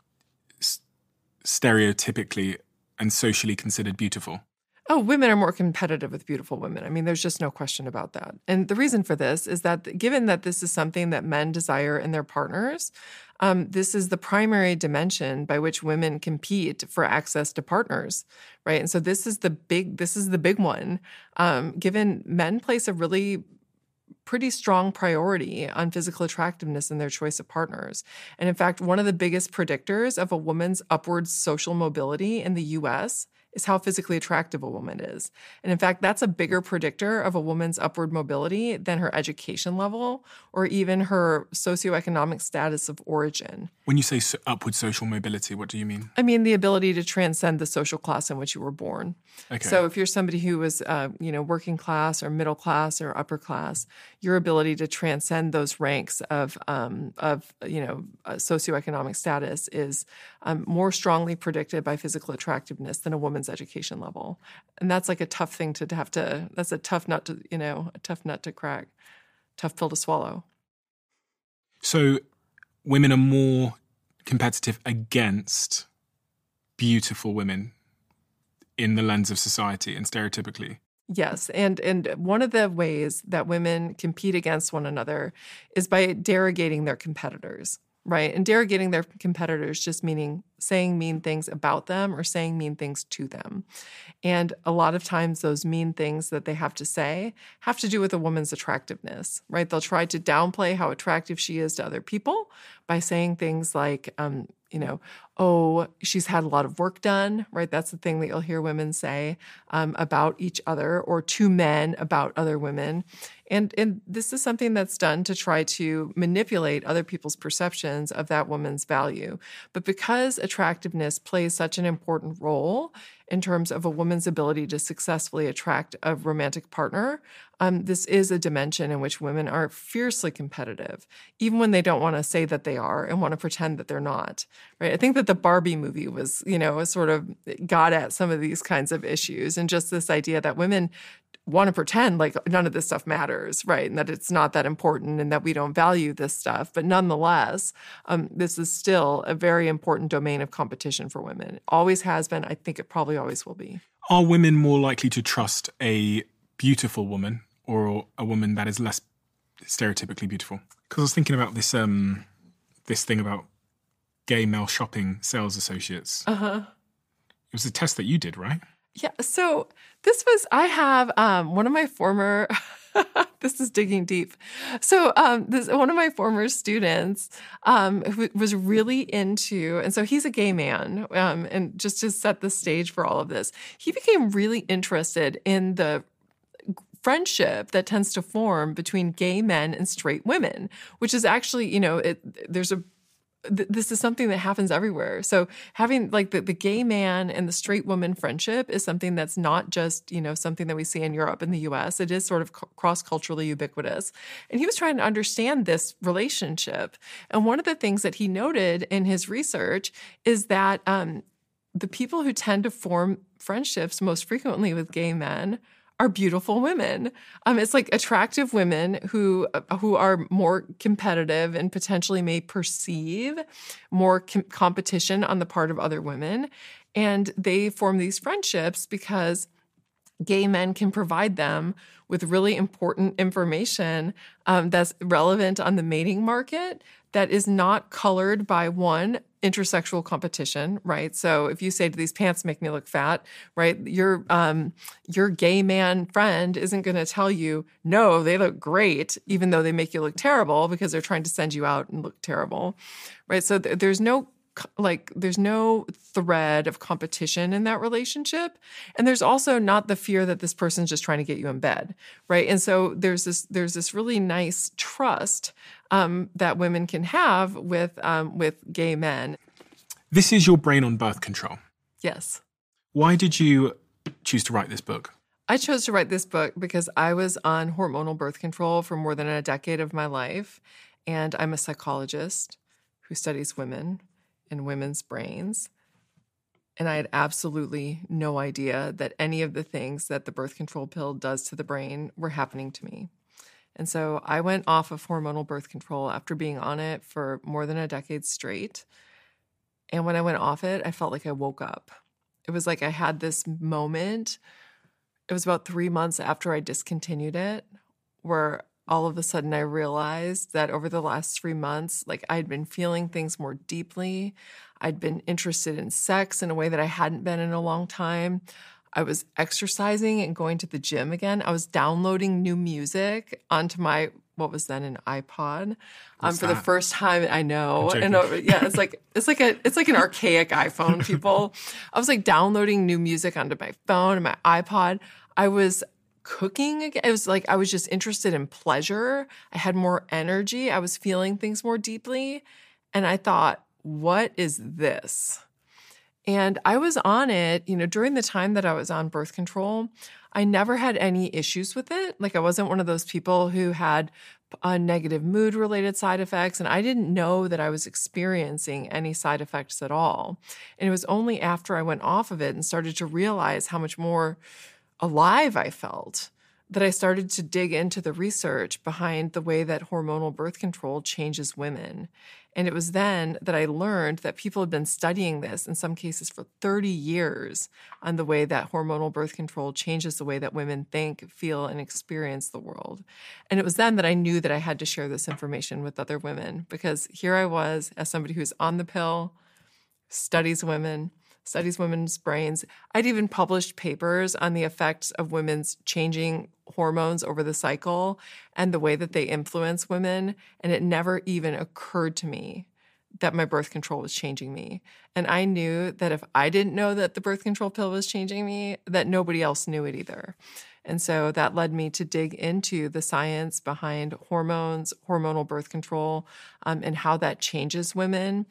stereotypically and socially considered beautiful? Oh, women are more competitive with beautiful women. I mean, there's just no question about that. And the reason for this is that given that this is something that men desire in their partners, this is the primary dimension by which women compete for access to partners, right? And so this is the big one. Given men place a really pretty strong priority on physical attractiveness in their choice of partners. And in fact, one of the biggest predictors of a woman's upward social mobility in the U.S. is how physically attractive a woman is. And in fact, that's a bigger predictor of a woman's upward mobility than her education level or even her socioeconomic status of origin. When you say upward social mobility, what do you mean? I mean the ability to transcend the social class in which you were born. Okay. So if you're somebody who was, working class or middle class or upper class, your ability to transcend those ranks of socioeconomic status is more strongly predicted by physical attractiveness than a woman's education level. And that's like a tough thing that's a tough nut to crack, tough pill to swallow. So women are more competitive against beautiful women in the lens of society and stereotypically. Yes, and one of the ways that women compete against one another is by derogating their competitors, right? And derogating their competitors just meaning saying mean things about them or saying mean things to them. And a lot of times those mean things that they have to say have to do with a woman's attractiveness, right? They'll try to downplay how attractive she is to other people by saying things like, oh, she's had a lot of work done, right? That's the thing that you'll hear women say about each other or to men about other women. And this is something that's done to try to manipulate other people's perceptions of that woman's value. But because attractiveness plays such an important role in terms of a woman's ability to successfully attract a romantic partner, this is a dimension in which women are fiercely competitive, even when they don't want to say that they are and want to pretend that they're not, right? I think that the Barbie movie was, sort of got at some of these kinds of issues and just this idea that women want to pretend like none of this stuff matters, right? And that it's not that important and that we don't value this stuff. But nonetheless, this is still a very important domain of competition for women. It always has been. I think it probably always will be. Are women more likely to trust a beautiful woman or a woman that is less stereotypically beautiful? Because I was thinking about this this thing about gay male shopping sales associates. Uh-huh. It was a test that you did, right? Yeah, so I have one of my former, this is digging deep. So one of my former students who was really into, and so he's a gay man, and just to set the stage for all of this, he became really interested in the friendship that tends to form between gay men and straight women, which is actually, this is something that happens everywhere. So having like the gay man and the straight woman friendship is something that's not just, something that we see in Europe and the US. It is sort of cross-culturally ubiquitous. And he was trying to understand this relationship. And one of the things that he noted in his research is that the people who tend to form friendships most frequently with gay men are beautiful women. It's like attractive women who are more competitive and potentially may perceive more competition on the part of other women. And they form these friendships because gay men can provide them with really important information that's relevant on the mating market that is not colored by one, intersexual competition, right? So if you say to these pants make me look fat, right, your gay man friend isn't going to tell you, no, they look great, even though they make you look terrible because they're trying to send you out and look terrible, right? So there's no thread of competition in that relationship. And there's also not the fear that this person's just trying to get you in bed, right? And so there's this really nice trust that women can have with gay men. This is your brain on birth control. Yes. Why did you choose to write this book? I chose to write this book because I was on hormonal birth control for more than a decade of my life. And I'm a psychologist who studies women and women's brains. And I had absolutely no idea that any of the things that the birth control pill does to the brain were happening to me. And so I went off of hormonal birth control after being on it for more than a decade straight. And when I went off it, I felt like I woke up. It was like I had this moment. It was about 3 months after I discontinued it, where all of a sudden I realized that over the last 3 months, like I'd been feeling things more deeply. I'd been interested in sex in a way that I hadn't been in a long time. I was exercising and going to the gym again. I was downloading new music onto my, what was then an iPod, for the first time. I know. And yeah, it's like an archaic iPhone, people. I was like downloading new music onto my phone and my iPod. I was cooking again. It was like I was just interested in pleasure. I had more energy. I was feeling things more deeply. And I thought, what is this? And I was on it, during the time that I was on birth control, I never had any issues with it. Like I wasn't one of those people who had negative mood-related side effects, and I didn't know that I was experiencing any side effects at all. And it was only after I went off of it and started to realize how much more alive I felt that I started to dig into the research behind the way that hormonal birth control changes women. And it was then that I learned that people had been studying this, in some cases for 30 years, on the way that hormonal birth control changes the way that women think, feel, and experience the world. And it was then that I knew that I had to share this information with other women, because here I was as somebody who's on the pill, studies women's brains. I'd even published papers on the effects of women's changing hormones over the cycle and the way that they influence women. And it never even occurred to me that my birth control was changing me. And I knew that if I didn't know that the birth control pill was changing me, that nobody else knew it either. And so that led me to dig into the science behind hormones, hormonal birth control, and how that changes women.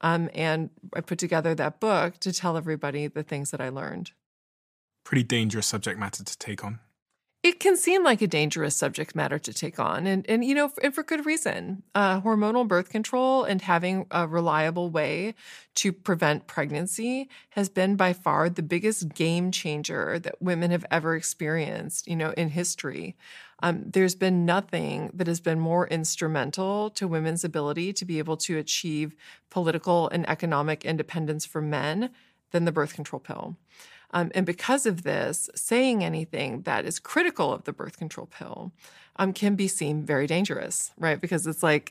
And I put together that book to tell everybody the things that I learned. Pretty dangerous subject matter to take on. It can seem like a dangerous subject matter to take on, and for good reason. Hormonal birth control and having a reliable way to prevent pregnancy has been by far the biggest game changer that women have ever experienced, in history. There's been nothing that has been more instrumental to women's ability to be able to achieve political and economic independence for men than the birth control pill. And because of this, saying anything that is critical of the birth control pill can be seen very dangerous, right? Because it's like,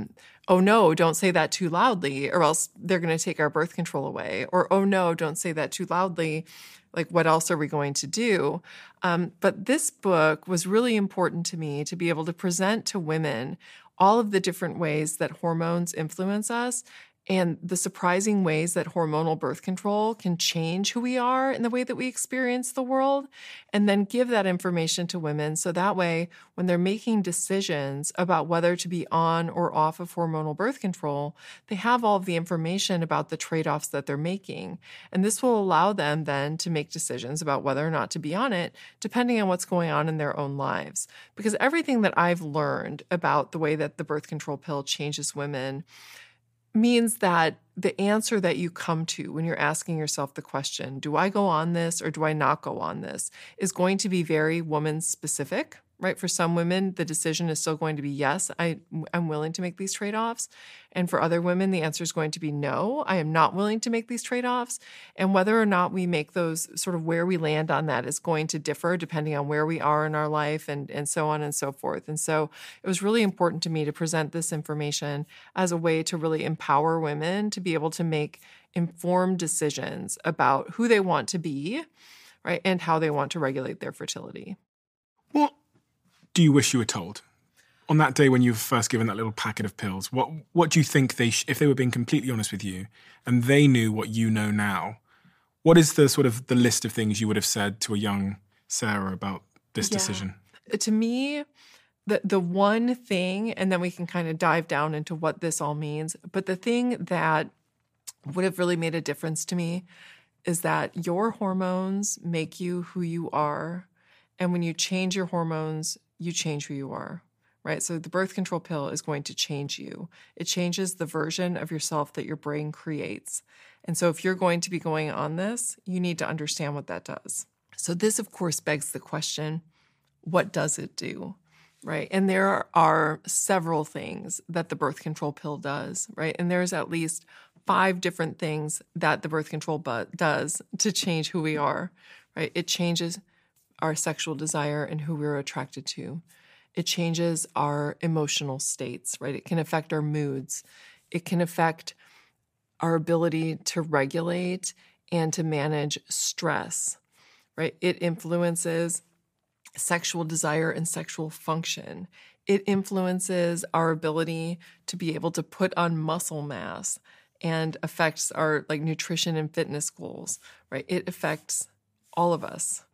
oh no, don't say that too loudly, or else they're going to take our birth control away. Or, oh no, don't say that too loudly. Like, what else are we going to do? But this book was really important to me to be able to present to women all of the different ways that hormones influence us, and the surprising ways that hormonal birth control can change who we are and the way that we experience the world, and then give that information to women so that way when they're making decisions about whether to be on or off of hormonal birth control, they have all of the information about the trade-offs that they're making. And this will allow them then to make decisions about whether or not to be on it, depending on what's going on in their own lives. Because everything that I've learned about the way that the birth control pill changes women means that the answer that you come to when you're asking yourself the question, do I go on this or do I not go on this, is going to be very woman specific, right? For some women, the decision is still going to be yes, I'm willing to make these trade-offs. And for other women, the answer is going to be no, I am not willing to make these trade-offs. And whether or not we make those, sort of where we land on that is going to differ depending on where we are in our life and so on and so forth. And so it was really important to me to present this information as a way to really empower women to be able to make informed decisions about who they want to be, right? And how they want to regulate their fertility. What do you wish you were told on that day when you were first given that little packet of pills? What do you think if they were being completely honest with you and they knew what you know now, what is the sort of the list of things you would have said to a young Sarah about this decision? To me, the one thing, and then we can kind of dive down into what this all means, but the thing that would have really made a difference to me is that your hormones make you who you are. And when you change your hormones, you change who you are, right? So the birth control pill is going to change you. It changes the version of yourself that your brain creates. And so if you're going to be going on this, you need to understand what that does. So this, of course, begs the question, what does it do, right? And there are several things that the birth control pill does, right? And there's at least 5 different things that the birth control does to change who we are, right? It changes our sexual desire and who we're attracted to. It changes our emotional states, right? It can affect our moods. It can affect our ability to regulate and to manage stress, right? It influences sexual desire and sexual function. It influences our ability to be able to put on muscle mass and affects our nutrition and fitness goals, right? It affects all of us.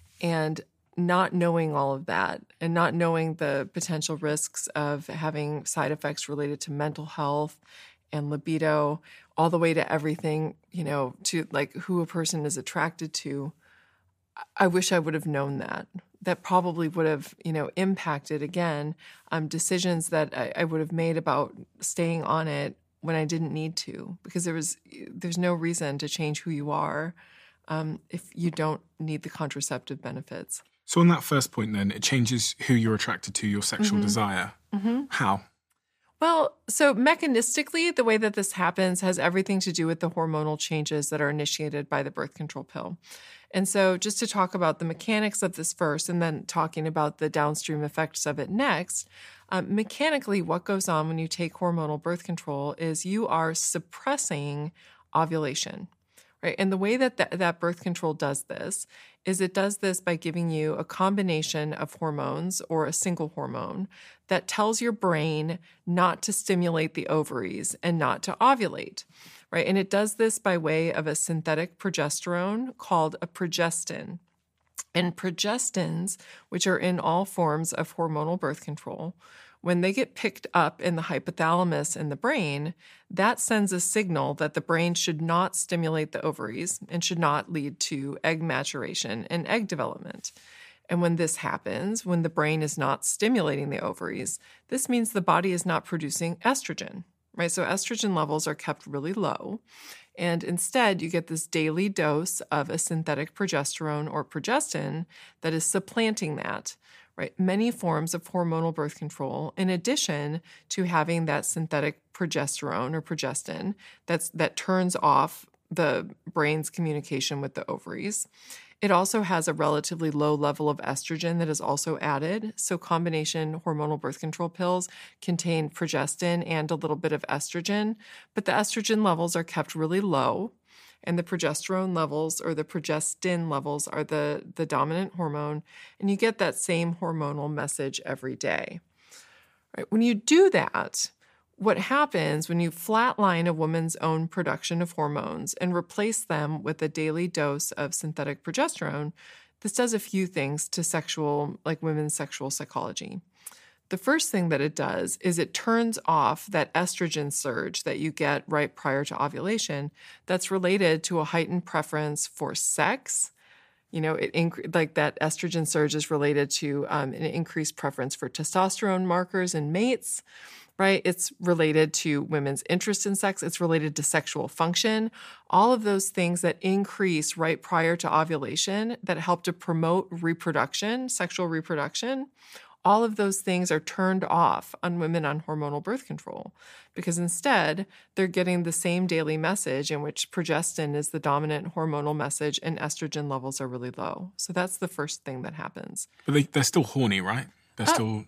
And not knowing all of that and not knowing the potential risks of having side effects related to mental health and libido, all the way to everything, to who a person is attracted to, I wish I would have known that. That probably would have, impacted, again, decisions that I would have made about staying on it when I didn't need to, because there's no reason to change who you are if you don't need the contraceptive benefits. So on that first point then, it changes who you're attracted to, your sexual desire. Mm-hmm. How? Well, so mechanistically, the way that this happens has everything to do with the hormonal changes that are initiated by the birth control pill. And so just to talk about the mechanics of this first and then talking about the downstream effects of it next, mechanically what goes on when you take hormonal birth control is you are suppressing ovulation. Right. And the way that birth control does this is it does this by giving you a combination of hormones or a single hormone that tells your brain not to stimulate the ovaries and not to ovulate. Right. And it does this by way of a synthetic progesterone called a progestin. And progestins, which are in all forms of hormonal birth control, when they get picked up in the hypothalamus in the brain, that sends a signal that the brain should not stimulate the ovaries and should not lead to egg maturation and egg development. And when this happens, when the brain is not stimulating the ovaries, this means the body is not producing estrogen, right? So estrogen levels are kept really low. And instead, you get this daily dose of a synthetic progesterone or progestin that is supplanting that. Right, many forms of hormonal birth control, in addition to having that synthetic progesterone or progestin that turns off the brain's communication with the ovaries. It also has a relatively low level of estrogen that is also added. So combination hormonal birth control pills contain progestin and a little bit of estrogen, but the estrogen levels are kept really low. And the progesterone levels or the progestin levels are the dominant hormone, and you get that same hormonal message every day. Right? When you do that, what happens when you flatline a woman's own production of hormones and replace them with a daily dose of synthetic progesterone, this does a few things to women's sexual psychology. The first thing that it does is it turns off that estrogen surge that you get right prior to ovulation that's related to a heightened preference for sex. That estrogen surge is related to an increased preference for testosterone markers in mates, right? It's related to women's interest in sex. It's related to sexual function. All of those things that increase right prior to ovulation that help to promote reproduction, sexual reproduction, all of those things are turned off on women on hormonal birth control because instead they're getting the same daily message in which progestin is the dominant hormonal message and estrogen levels are really low. So that's the first thing that happens. But they're still horny, right? They're still...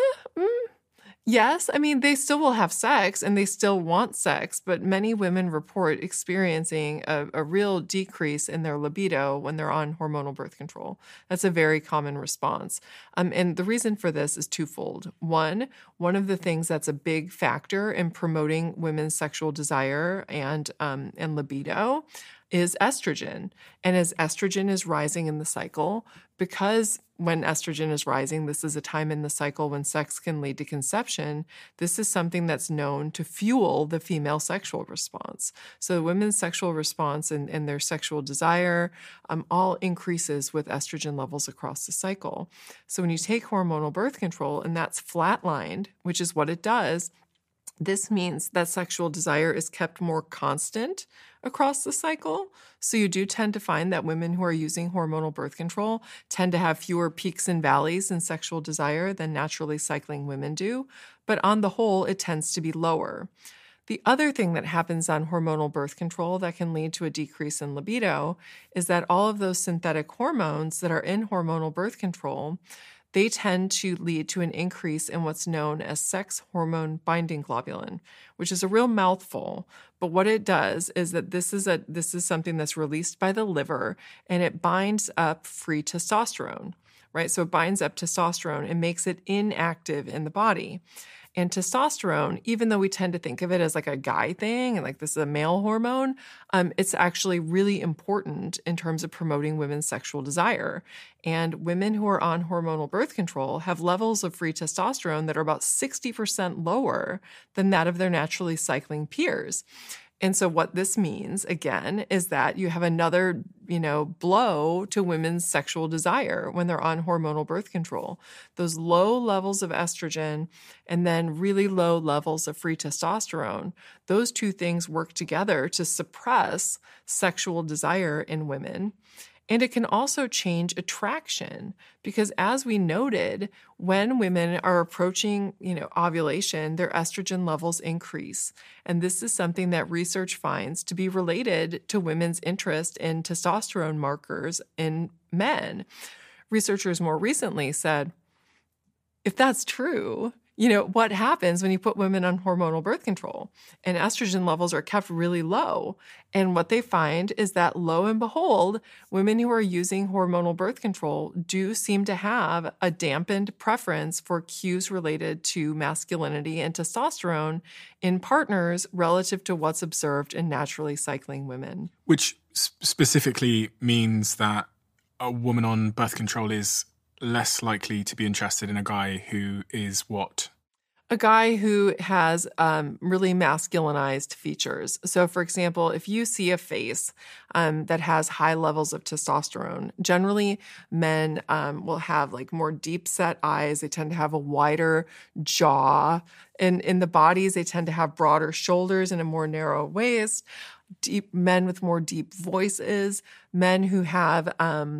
Yes, I mean, they still will have sex and they still want sex, but many women report experiencing a real decrease in their libido when they're on hormonal birth control. That's a very common response. And the reason for this is twofold. One of the things that's a big factor in promoting women's sexual desire and libido is estrogen. And as estrogen is rising in the cycle, because when estrogen is rising, this is a time in the cycle when sex can lead to conception, this is something that's known to fuel the female sexual response. So the women's sexual response and their sexual desire all increases with estrogen levels across the cycle. So when you take hormonal birth control and that's flatlined, which is what it does, this means that sexual desire is kept more constant across the cycle. So you do tend to find that women who are using hormonal birth control tend to have fewer peaks and valleys in sexual desire than naturally cycling women do. But on the whole, it tends to be lower. The other thing that happens on hormonal birth control that can lead to a decrease in libido is that all of those synthetic hormones that are in hormonal birth control, they tend to lead to an increase in what's known as sex hormone binding globulin, which is a real mouthful. But what it does is that this is something that's released by the liver, and it binds up free testosterone, right? So it binds up testosterone and makes it inactive in the body. And testosterone, even though we tend to think of it as like a guy thing and like this is a male hormone, it's actually really important in terms of promoting women's sexual desire. And women who are on hormonal birth control have levels of free testosterone that are about 60% lower than that of their naturally cycling peers. And so what this means, again, is that you have another, blow to women's sexual desire when they're on hormonal birth control. Those low levels of estrogen and then really low levels of free testosterone, those two things work together to suppress sexual desire in women. And it can also change attraction because as we noted, when women are approaching, ovulation, their estrogen levels increase. And this is something that research finds to be related to women's interest in testosterone markers in men. Researchers more recently said, if that's true, what happens when you put women on hormonal birth control and estrogen levels are kept really low? And what they find is that, lo and behold, women who are using hormonal birth control do seem to have a dampened preference for cues related to masculinity and testosterone in partners relative to what's observed in naturally cycling women. Which specifically means that a woman on birth control is less likely to be interested in a guy who is what? A guy who has really masculinized features. So, for example, if you see a face that has high levels of testosterone, generally men will have like more deep set eyes. They tend to have a wider jaw. In the bodies, they tend to have broader shoulders and a more narrow waist. Men with more deep voices, men who have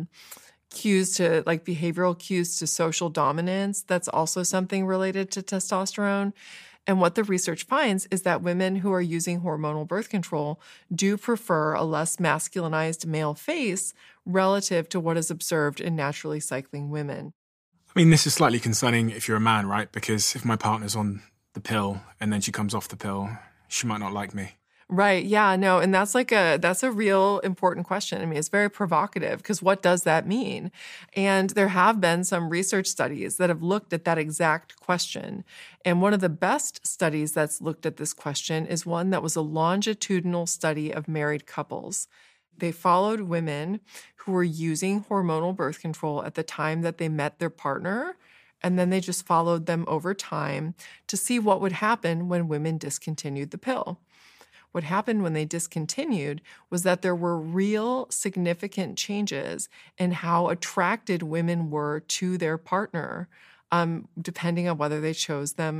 cues to like behavioral cues to social dominance. That's also something related to testosterone. And what the research finds is that women who are using hormonal birth control do prefer a less masculinized male face relative to what is observed in naturally cycling women. I mean, this is slightly concerning if you're a man, right? Because if my partner's on the pill and then she comes off the pill, she might not like me. Right. Yeah, no. And that's a real important question. I mean, it's very provocative because what does that mean? And there have been some research studies that have looked at that exact question. And one of the best studies that's looked at this question is one that was a longitudinal study of married couples. They followed women who were using hormonal birth control at the time that they met their partner. And then they just followed them over time to see what would happen when women discontinued the pill. What happened when they discontinued was that there were real significant changes in how attracted women were to their partner, depending on whether they chose them,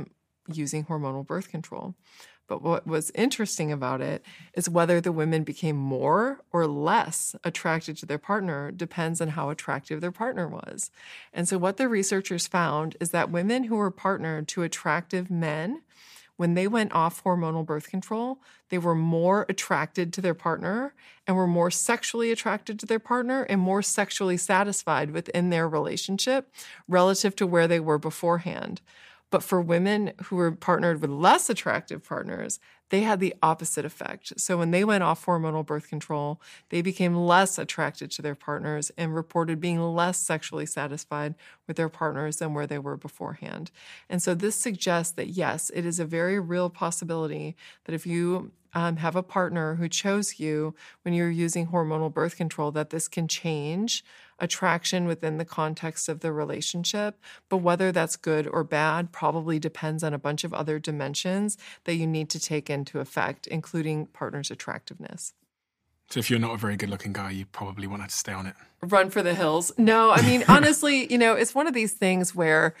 using hormonal birth control. But what was interesting about it is whether the women became more or less attracted to their partner depends on how attractive their partner was. And so what the researchers found is that women who were partnered to attractive men, when they went off hormonal birth control, they were more attracted to their partner and were more sexually attracted to their partner and more sexually satisfied within their relationship relative to where they were beforehand. But for women who were partnered with less attractive partners, they had the opposite effect. So when they went off hormonal birth control, they became less attracted to their partners and reported being less sexually satisfied with their partners than where they were beforehand. And so this suggests that, yes, it is a very real possibility that if you have a partner who chose you when you're using hormonal birth control, that this can change attraction within the context of the relationship. But whether that's good or bad probably depends on a bunch of other dimensions that you need to take into effect, including partner's attractiveness. So if you're not a very good-looking guy, you probably want to stay on it. Run for the hills. No, I mean, honestly, it's one of these things where,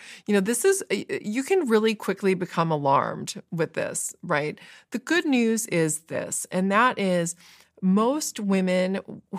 you can really quickly become alarmed with this, right? The good news is this, and that is most women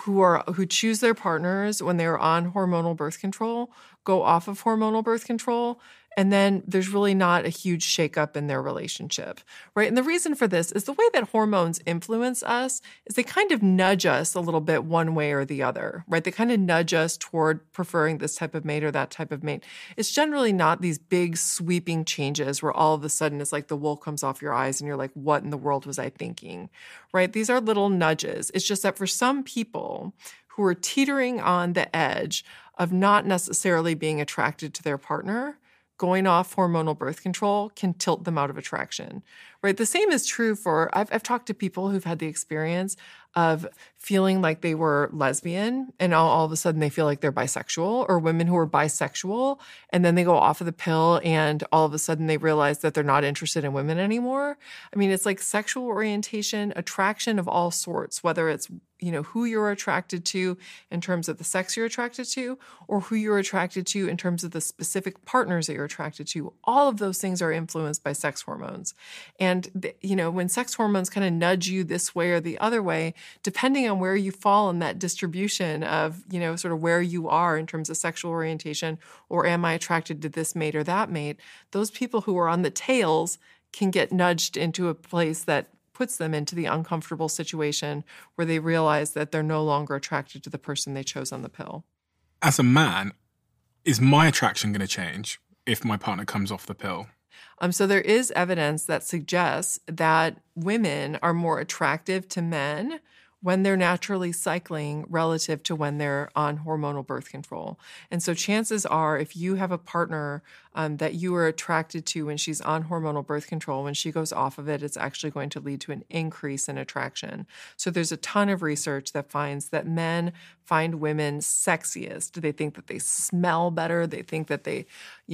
who choose their partners when they're on hormonal birth control go off of hormonal birth control, and then there's really not a huge shakeup in their relationship, right? And the reason for this is the way that hormones influence us is they kind of nudge us a little bit one way or the other, right? They kind of nudge us toward preferring this type of mate or that type of mate. It's generally not these big sweeping changes where all of a sudden it's like the wool comes off your eyes and you're like, what in the world was I thinking, right? These are little nudges. It's just that for some people who are teetering on the edge of not necessarily being attracted to their partner, going off hormonal birth control can tilt them out of attraction, right? The same is true for, I've talked to people who've had the experience of feeling like they were lesbian and all of a sudden they feel like they're bisexual, or women who are bisexual and then they go off of the pill and all of a sudden they realize that they're not interested in women anymore. I mean, it's like sexual orientation, attraction of all sorts, whether it's who you're attracted to in terms of the sex you're attracted to, or who you're attracted to in terms of the specific partners that you're attracted to. All of those things are influenced by sex hormones. And, when sex hormones kind of nudge you this way or the other way, depending on where you fall in that distribution of, sort of where you are in terms of sexual orientation, or am I attracted to this mate or that mate, those people who are on the tails can get nudged into a place that puts them into the uncomfortable situation where they realize that they're no longer attracted to the person they chose on the pill. As a man, is my attraction going to change if my partner comes off the pill? So there is evidence that suggests that women are more attractive to men when they're naturally cycling relative to when they're on hormonal birth control. And so chances are, if you have a partner that you are attracted to when she's on hormonal birth control, when she goes off of it, it's actually going to lead to an increase in attraction. So there's a ton of research that finds that men find women sexiest. They think that they smell better. They think that they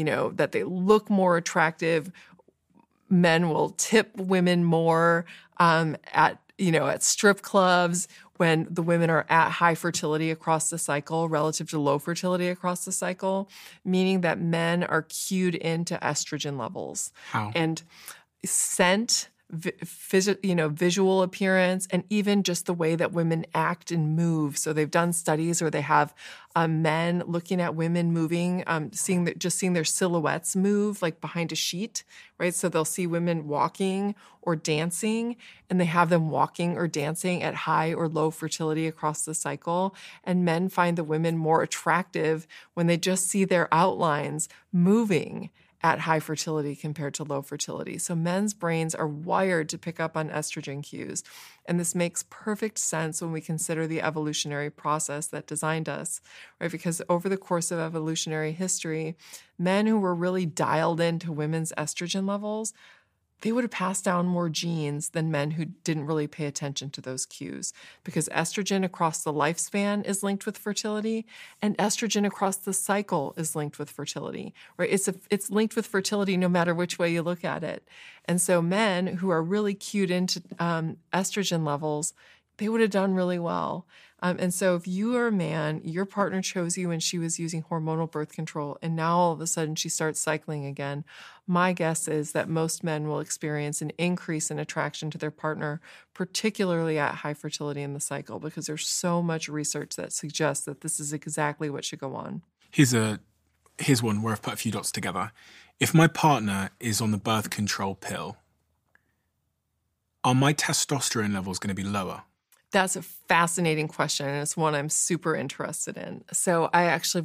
look more attractive. Men will tip women more at strip clubs when the women are at high fertility across the cycle relative to low fertility across the cycle, meaning that men are cued into estrogen levels. How? And scent, visual appearance, and even just the way that women act and move. So they've done studies where they have men looking at women moving, seeing their silhouettes move like behind a sheet, right? So they'll see women walking or dancing, and they have them walking or dancing at high or low fertility across the cycle. And men find the women more attractive when they just see their outlines moving at high fertility compared to low fertility. So men's brains are wired to pick up on estrogen cues. And this makes perfect sense when we consider the evolutionary process that designed us, right? Because over the course of evolutionary history, men who were really dialed into women's estrogen levels, they would have passed down more genes than men who didn't really pay attention to those cues, because estrogen across the lifespan is linked with fertility, and estrogen across the cycle is linked with fertility, right? It's linked with fertility no matter which way you look at it. And so men who are really cued into estrogen levels they would have done really well. And so if you are a man, your partner chose you when she was using hormonal birth control, and now all of a sudden she starts cycling again, my guess is that most men will experience an increase in attraction to their partner, particularly at high fertility in the cycle, because there's so much research that suggests that this is exactly what should go on. Here's one where I've put a few dots together. If my partner is on the birth control pill, are my testosterone levels going to be lower? That's a fascinating question, and it's one I'm super interested in. So I actually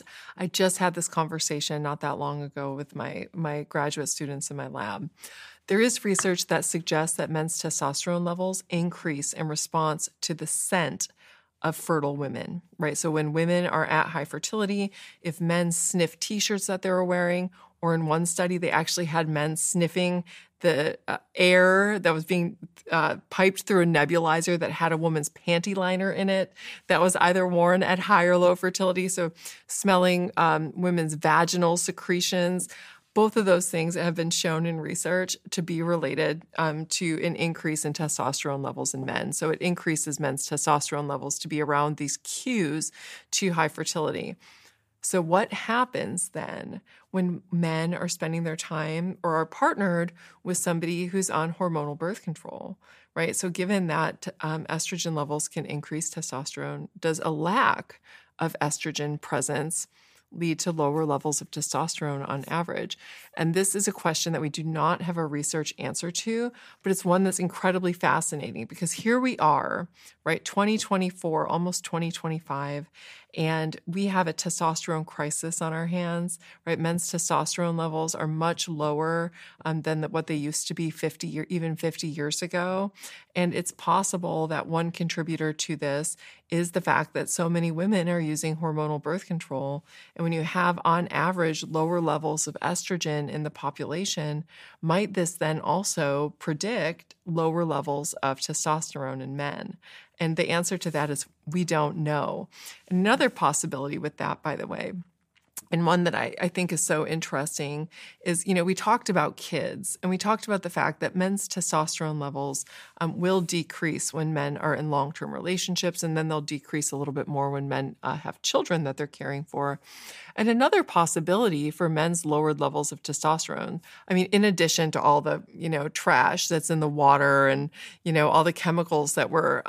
I just had this conversation not that long ago with my graduate students in my lab. There is research that suggests that men's testosterone levels increase in response to the scent of fertile women, right? So when women are at high fertility, if men sniff T-shirts that they were wearing, or in one study, they actually had men sniffing the air that was being piped through a nebulizer that had a woman's panty liner in it that was either worn at high or low fertility. So smelling women's vaginal secretions. Both of those things have been shown in research to be related to an increase in testosterone levels in men. So it increases men's testosterone levels to be around these cues to high fertility. So what happens then when men are spending their time or are partnered with somebody who's on hormonal birth control, right? So given that estrogen levels can increase testosterone, does a lack of estrogen presence lead to lower levels of testosterone on average? And this is a question that we do not have a research answer to, but it's one that's incredibly fascinating because here we are, right, 2024, almost 2025, and we have a testosterone crisis on our hands, right? Men's testosterone levels are much lower than what they used to be 50 years ago. And it's possible that one contributor to this is the fact that so many women are using hormonal birth control. And when you have, on average, lower levels of estrogen in the population, might this then also predict lower levels of testosterone in men? And the answer to that is we don't know. Another possibility with that, by the way, and one that I think is so interesting is, we talked about kids and we talked about the fact that men's testosterone levels will decrease when men are in long-term relationships, and then they'll decrease a little bit more when men have children that they're caring for. And another possibility for men's lowered levels of testosterone, in addition to all the, trash that's in the water and, all the chemicals that we're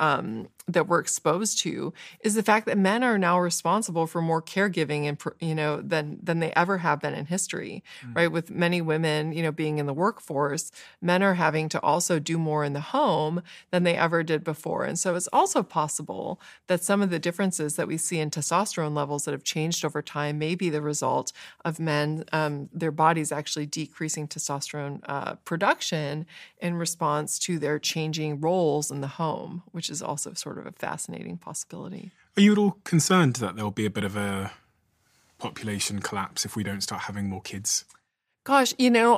exposed to, is the fact that men are now responsible for more caregiving and, than they ever have been in history, right? With many women, being in the workforce, men are having to also do more in the home than they ever did before. And so it's also possible that some of the differences that we see in testosterone levels that have changed over time may be the result of men, their bodies actually decreasing testosterone production in response to their changing roles in the home, which is also sort of a fascinating possibility. Are you at all concerned that there'll be a bit of a population collapse if we don't start having more kids? Gosh,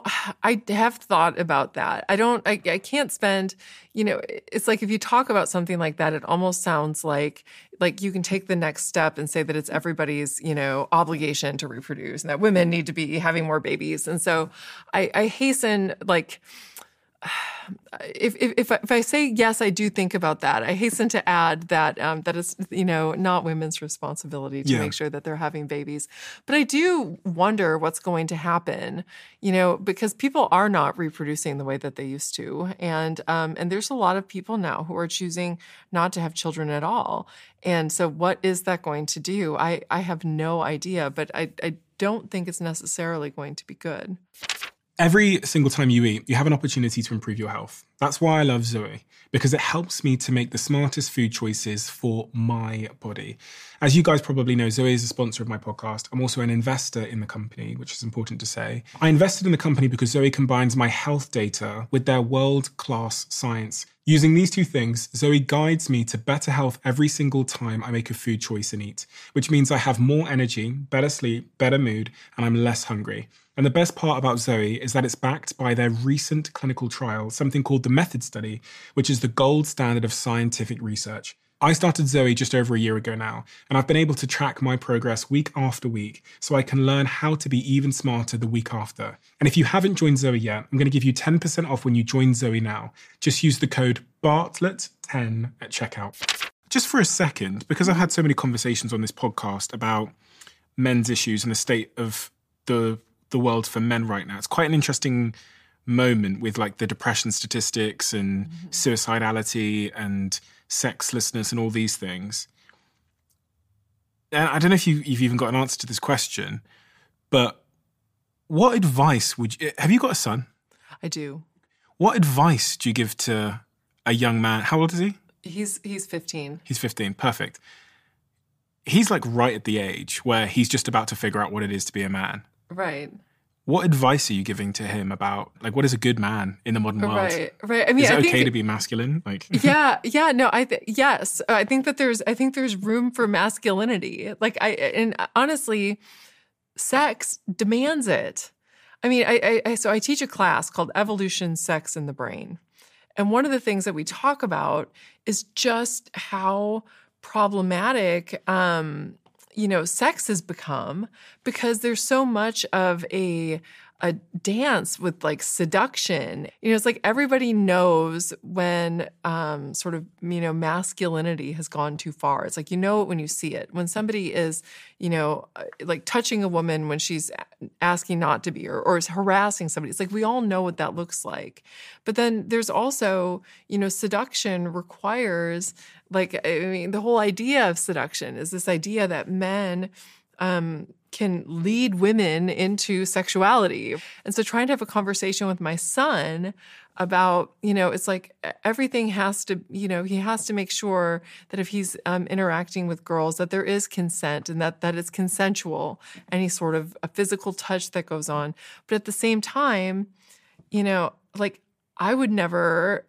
I have thought about that. I can't spend, it's like if you talk about something like that, it almost sounds like you can take the next step and say that it's everybody's, obligation to reproduce and that women need to be having more babies. And so I hasten, if I say yes, I do think about that. I hasten to add that that it's not women's responsibility to make sure that they're having babies. But I do wonder what's going to happen, because people are not reproducing the way that they used to, and there's a lot of people now who are choosing not to have children at all. And so, what is that going to do? I have no idea, but I don't think it's necessarily going to be good. Every single time you eat, you have an opportunity to improve your health. That's why I love Zoe, because it helps me to make the smartest food choices for my body. As you guys probably know, Zoe is a sponsor of my podcast. I'm also an investor in the company, which is important to say. I invested in the company because Zoe combines my health data with their world-class science. Using these two things, Zoe guides me to better health every single time I make a food choice and eat, which means I have more energy, better sleep, better mood, and I'm less hungry. And the best part about Zoe is that it's backed by their recent clinical trial, something called the METHOD study, which is the gold standard of scientific research. I started Zoe just over a year ago now, and I've been able to track my progress week after week so I can learn how to be even smarter the week after. And if you haven't joined Zoe yet, I'm going to give you 10% off when you join Zoe now. Just use the code BARTLETT10 10 at checkout. Just for a second, because I've had so many conversations on this podcast about men's issues and the state of the world for men right now, it's quite an interesting moment with like the depression statistics and suicidality and sexlessness and all these things. And I don't know if you've even got an answer to this question, but what advice have you got a son? I do. What advice do you give to a young man? How old is he? He's 15. He's 15. Perfect. He's like right at the age where he's just about to figure out what it is to be a man. Right. What advice are you giving to him about, like, what is a good man in the modern world? Right. I mean, is it okay to be masculine? Like, no, yes. I think there's room for masculinity. And honestly, sex demands it. I mean, so I teach a class called Evolution, Sex, and the Brain. And one of the things that we talk about is just how problematic, sex has become, because there's so much of a dance with like seduction. It's like everybody knows when masculinity has gone too far. It's like, when you see it, when somebody is, like touching a woman when she's asking not to be, or is harassing somebody. It's like, we all know what that looks like. But then there's also, seduction requires, the whole idea of seduction is this idea that men can lead women into sexuality. And so trying to have a conversation with my son about, it's like everything has to, he has to make sure that if he's interacting with girls, that there is consent and that it's consensual, any sort of a physical touch that goes on. But at the same time, I would never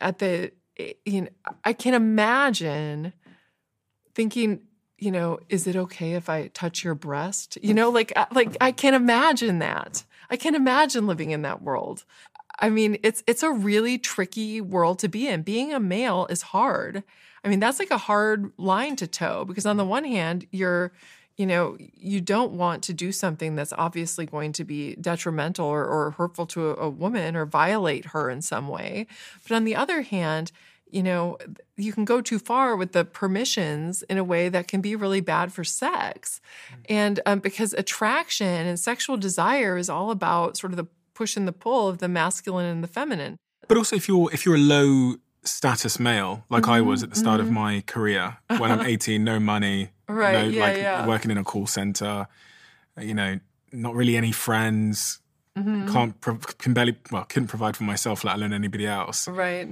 I can imagine thinking, is it okay if I touch your breast? I can't imagine that. I can't imagine living in that world. I mean, it's a really tricky world to be in. Being a male is hard. I mean, that's like a hard line to toe, because on the one hand, you don't want to do something that's obviously going to be detrimental or hurtful to a woman or violate her in some way. But on the other hand, you can go too far with the permissions in a way that can be really bad for sex. And because attraction and sexual desire is all about sort of the push and the pull of the masculine and the feminine. But also if you're a low status male, like I was at the start of my career, when I'm 18, no money, working in a call center, not really any friends, couldn't provide for myself, let alone anybody else. Right.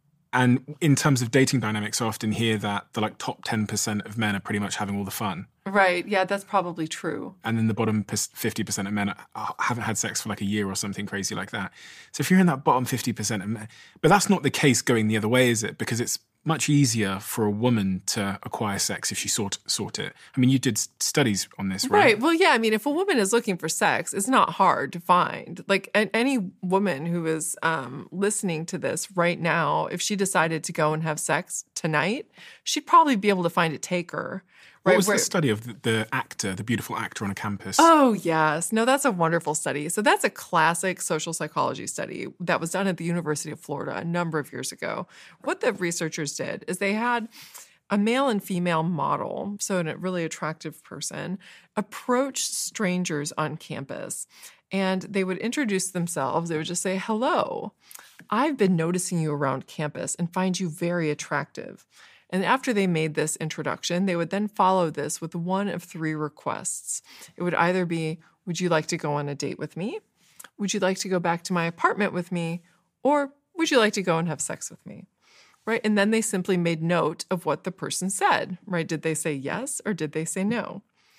And in terms of dating dynamics, I often hear that the top 10% of men are pretty much having all the fun. Right. Yeah, that's probably true. And then the bottom 50% of men haven't had sex for like a year or something crazy like that. So if you're in that bottom 50% of men, but that's not the case going the other way, is it? Because it's much easier for a woman to acquire sex if she sought it. I mean, you did studies on this, right? Right. Well, yeah. I mean, if a woman is looking for sex, it's not hard to find. Like any woman who is listening to this right now, if she decided to go and have sex tonight, she'd probably be able to find a taker. What was the study of the actor, the beautiful actor on a campus? Oh, yes. No, that's a wonderful study. So that's a classic social psychology study that was done at the University of Florida a number of years ago. What the researchers did is they had a male and female model, so a really attractive person, approach strangers on campus. And they would introduce themselves. They would just say, "Hello, I've been noticing you around campus and find you very attractive." And after they made this introduction, they would then follow this with one of three requests. It would either be, would you like to go on a date with me? Would you like to go back to my apartment with me? Or would you like to go and have sex with me? Right? And then they simply made note of what the person said, right? Did they say yes or did they say no?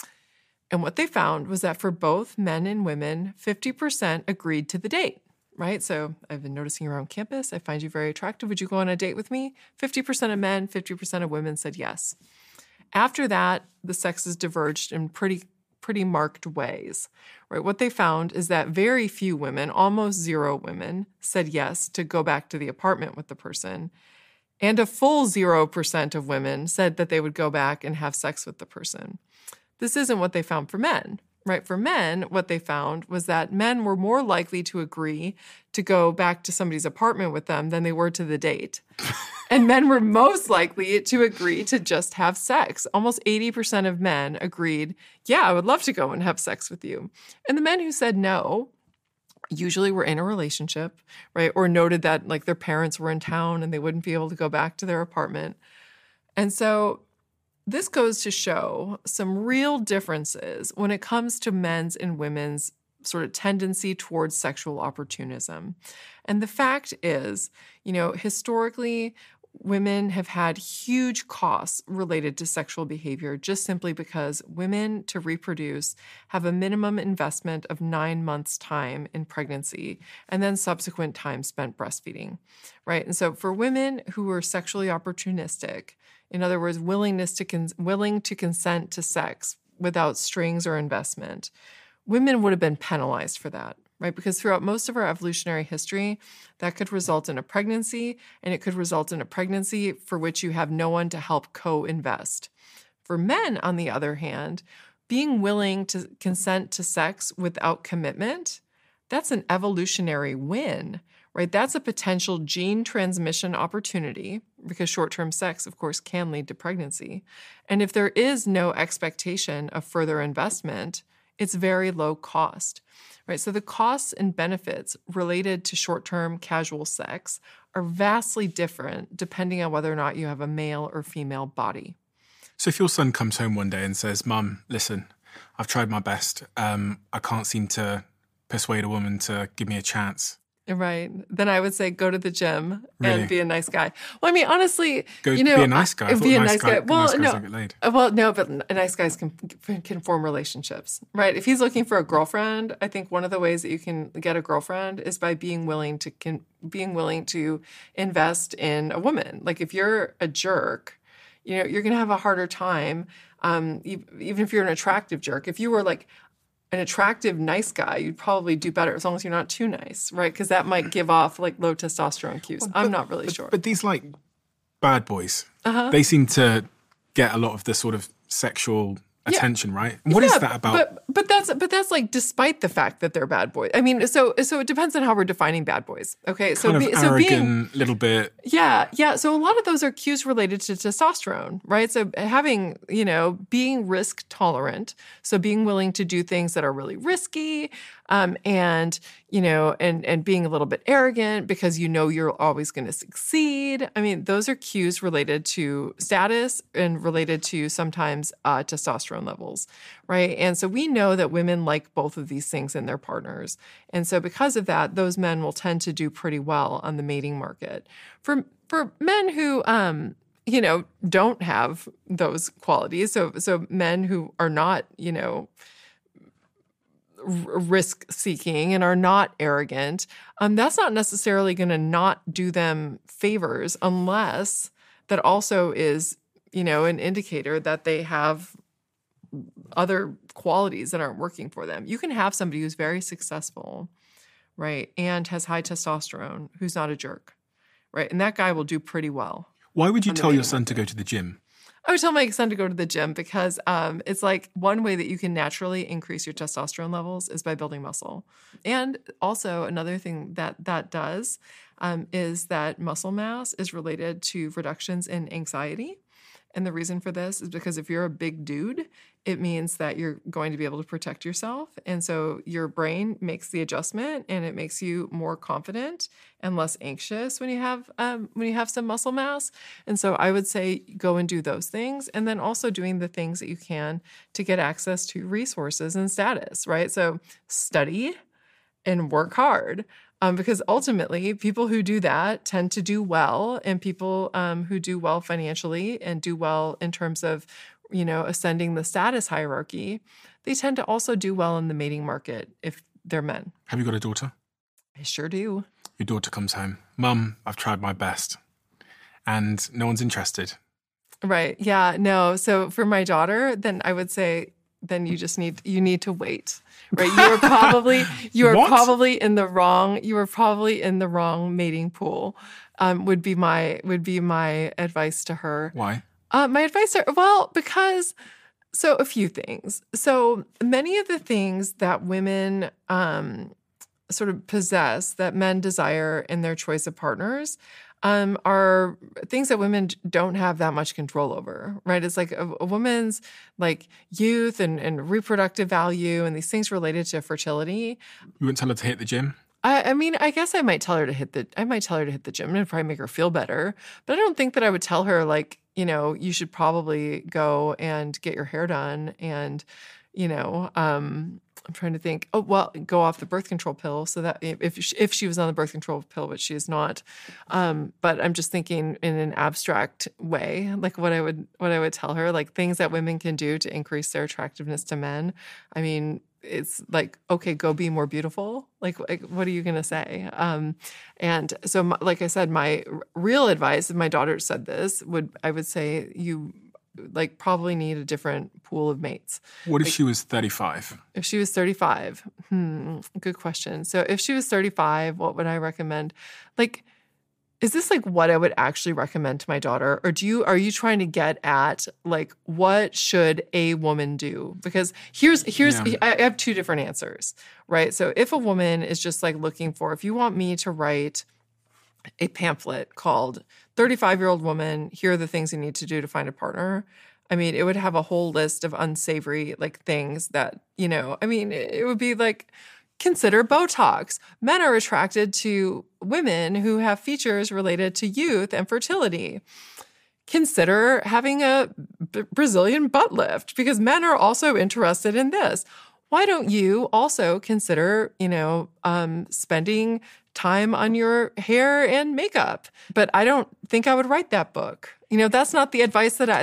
And what they found was that for both men and women, 50% agreed to the date. Right? So I've been noticing you around campus. I find you very attractive. Would you go on a date with me? 50% of men, 50% of women said yes. After that, the sexes diverged in pretty marked ways. Right? What they found is that very few women, almost zero women, said yes to go back to the apartment with the person. And a full 0% of women said that they would go back and have sex with the person. This isn't what they found for men. right? For men, what they found was that men were more likely to agree to go back to somebody's apartment with them than they were to the date. And men were most likely to agree to just have sex. Almost 80% of men agreed, yeah, I would love to go and have sex with you. And the men who said no usually were in a relationship, right? Or noted that like their parents were in town and they wouldn't be able to go back to their apartment. And so this goes to show some real differences when it comes to men's and women's sort of tendency towards sexual opportunism. And the fact is, historically, women have had huge costs related to sexual behavior just simply because women to reproduce have a minimum investment of 9 months' time in pregnancy and then subsequent time spent breastfeeding, right? And so for women who are sexually opportunistic, in other words, willing to consent to sex without strings or investment, women would have been penalized for that, right? Because throughout most of our evolutionary history, that could result in a pregnancy, and it could result in a pregnancy for which you have no one to help co-invest. For men, on the other hand, being willing to consent to sex without commitment, that's an evolutionary win, right? That's a potential gene transmission opportunity because short-term sex, of course, can lead to pregnancy. And if there is no expectation of further investment, it's very low cost, right? So the costs and benefits related to short-term casual sex are vastly different depending on whether or not you have a male or female body. So if your son comes home one day and says, Mum, listen, I've tried my best. I can't seem to persuade a woman to give me a chance. Right. Then I would say go to the gym Really? and be a nice guy. Well, I mean, honestly, Be a nice guy. I thought be a nice nice guy. Well, nice guys no. don't get laid. Well, no, but nice guys can form relationships, right? If he's looking for a girlfriend, I think one of the ways that you can get a girlfriend is by being willing to invest in a woman. Like if you're a jerk, you're going to have a harder time, even if you're an attractive jerk. If you were like an attractive, nice guy, you'd probably do better as long as you're not too nice, right? Because that might give off like low testosterone cues. Well, I'm not really sure. But these like bad boys, they seem to get a lot of the sort of sexual attention, right? And what is that about? But that's like despite the fact that they're bad boys. I mean, so it depends on how we're defining bad boys. Okay, Kind of arrogant, little bit. Yeah. So a lot of those are cues related to testosterone, right? So having, being risk tolerant, so being willing to do things that are really risky, and being a little bit arrogant because you're always going to succeed. I mean, those are cues related to status and related to sometimes testosterone levels, right? And so we know that women like both of these things in their partners. And so because of that, those men will tend to do pretty well on the mating market. For men who don't have those qualities, so men who are not, risk-seeking and are not arrogant, that's not necessarily going to not do them favors unless that also is, an indicator that they have other qualities that aren't working for them. You can have somebody who's very successful, right, and has high testosterone, who's not a jerk, right? And that guy will do pretty well. Why would you tell your son to go to the gym? I would tell my son to go to the gym because it's like one way that you can naturally increase your testosterone levels is by building muscle. And also another thing that does is that muscle mass is related to reductions in anxiety. And the reason for this is because if you're a big dude, it means that you're going to be able to protect yourself. And so your brain makes the adjustment and it makes you more confident and less anxious when you have some muscle mass. And so I would say go and do those things. And then also doing the things that you can to get access to resources and status, right? So study and work hard. Because ultimately, people who do that tend to do well, and people who do well financially and do well in terms of, ascending the status hierarchy, they tend to also do well in the mating market if they're men. Have you got a daughter? I sure do. Your daughter comes home. Mum, I've tried my best. And no one's interested. Right. Yeah. No. So for my daughter, then I would say, then you need to wait, right? You are probably in the wrong mating pool. Would be my advice to her. Why? My advice to her, well, because So a few things. So many of the things that women sort of possess that men desire in their choice of partners are things that women don't have that much control over, right? It's like a woman's like youth and reproductive value and these things related to fertility. You wouldn't tell her to hit the gym? I mean, I guess I might tell her to hit the gym and probably make her feel better. But I don't think that I would tell her like, you know, you should probably go and get your hair done and, you know, I'm trying to think. Oh, well, go off the birth control pill. So that if she was on the birth control pill, but she is not. But I'm just thinking in an abstract way, like what I would tell her, like things that women can do to increase their attractiveness to men. I mean, it's like, okay, go be more beautiful. Like what are you going to say? And so, like I said, my real advice, if my daughter said this, I would say you like probably need a different pool of mates. What if she was 35? If she was 35, good question. So if she was 35, what would I recommend? Like, is this like what I would actually recommend to my daughter? Or are you trying to get at like, what should a woman do? Because I have two different answers, right? So if a woman is just like looking for, if you want me to write a pamphlet called 35-year-old woman, here are the things you need to do to find a partner. I mean, it would have a whole list of unsavory like things that, you know, I mean, it would be like, consider Botox. Men are attracted to women who have features related to youth and fertility. Consider having a Brazilian butt lift because men are also interested in this. Why don't you also consider, you know, spending time on your hair and makeup? But I don't think I would write that book. You know, that's not the advice that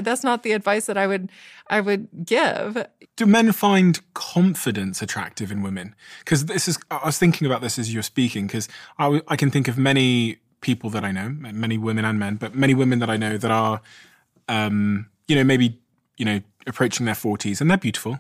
I would give. Do men find confidence attractive in women? Because I was thinking about this as you're speaking, because I can think of many people that I know, many women and men, but many women that I know that are, you know, maybe, you know, approaching their 40s and they're beautiful,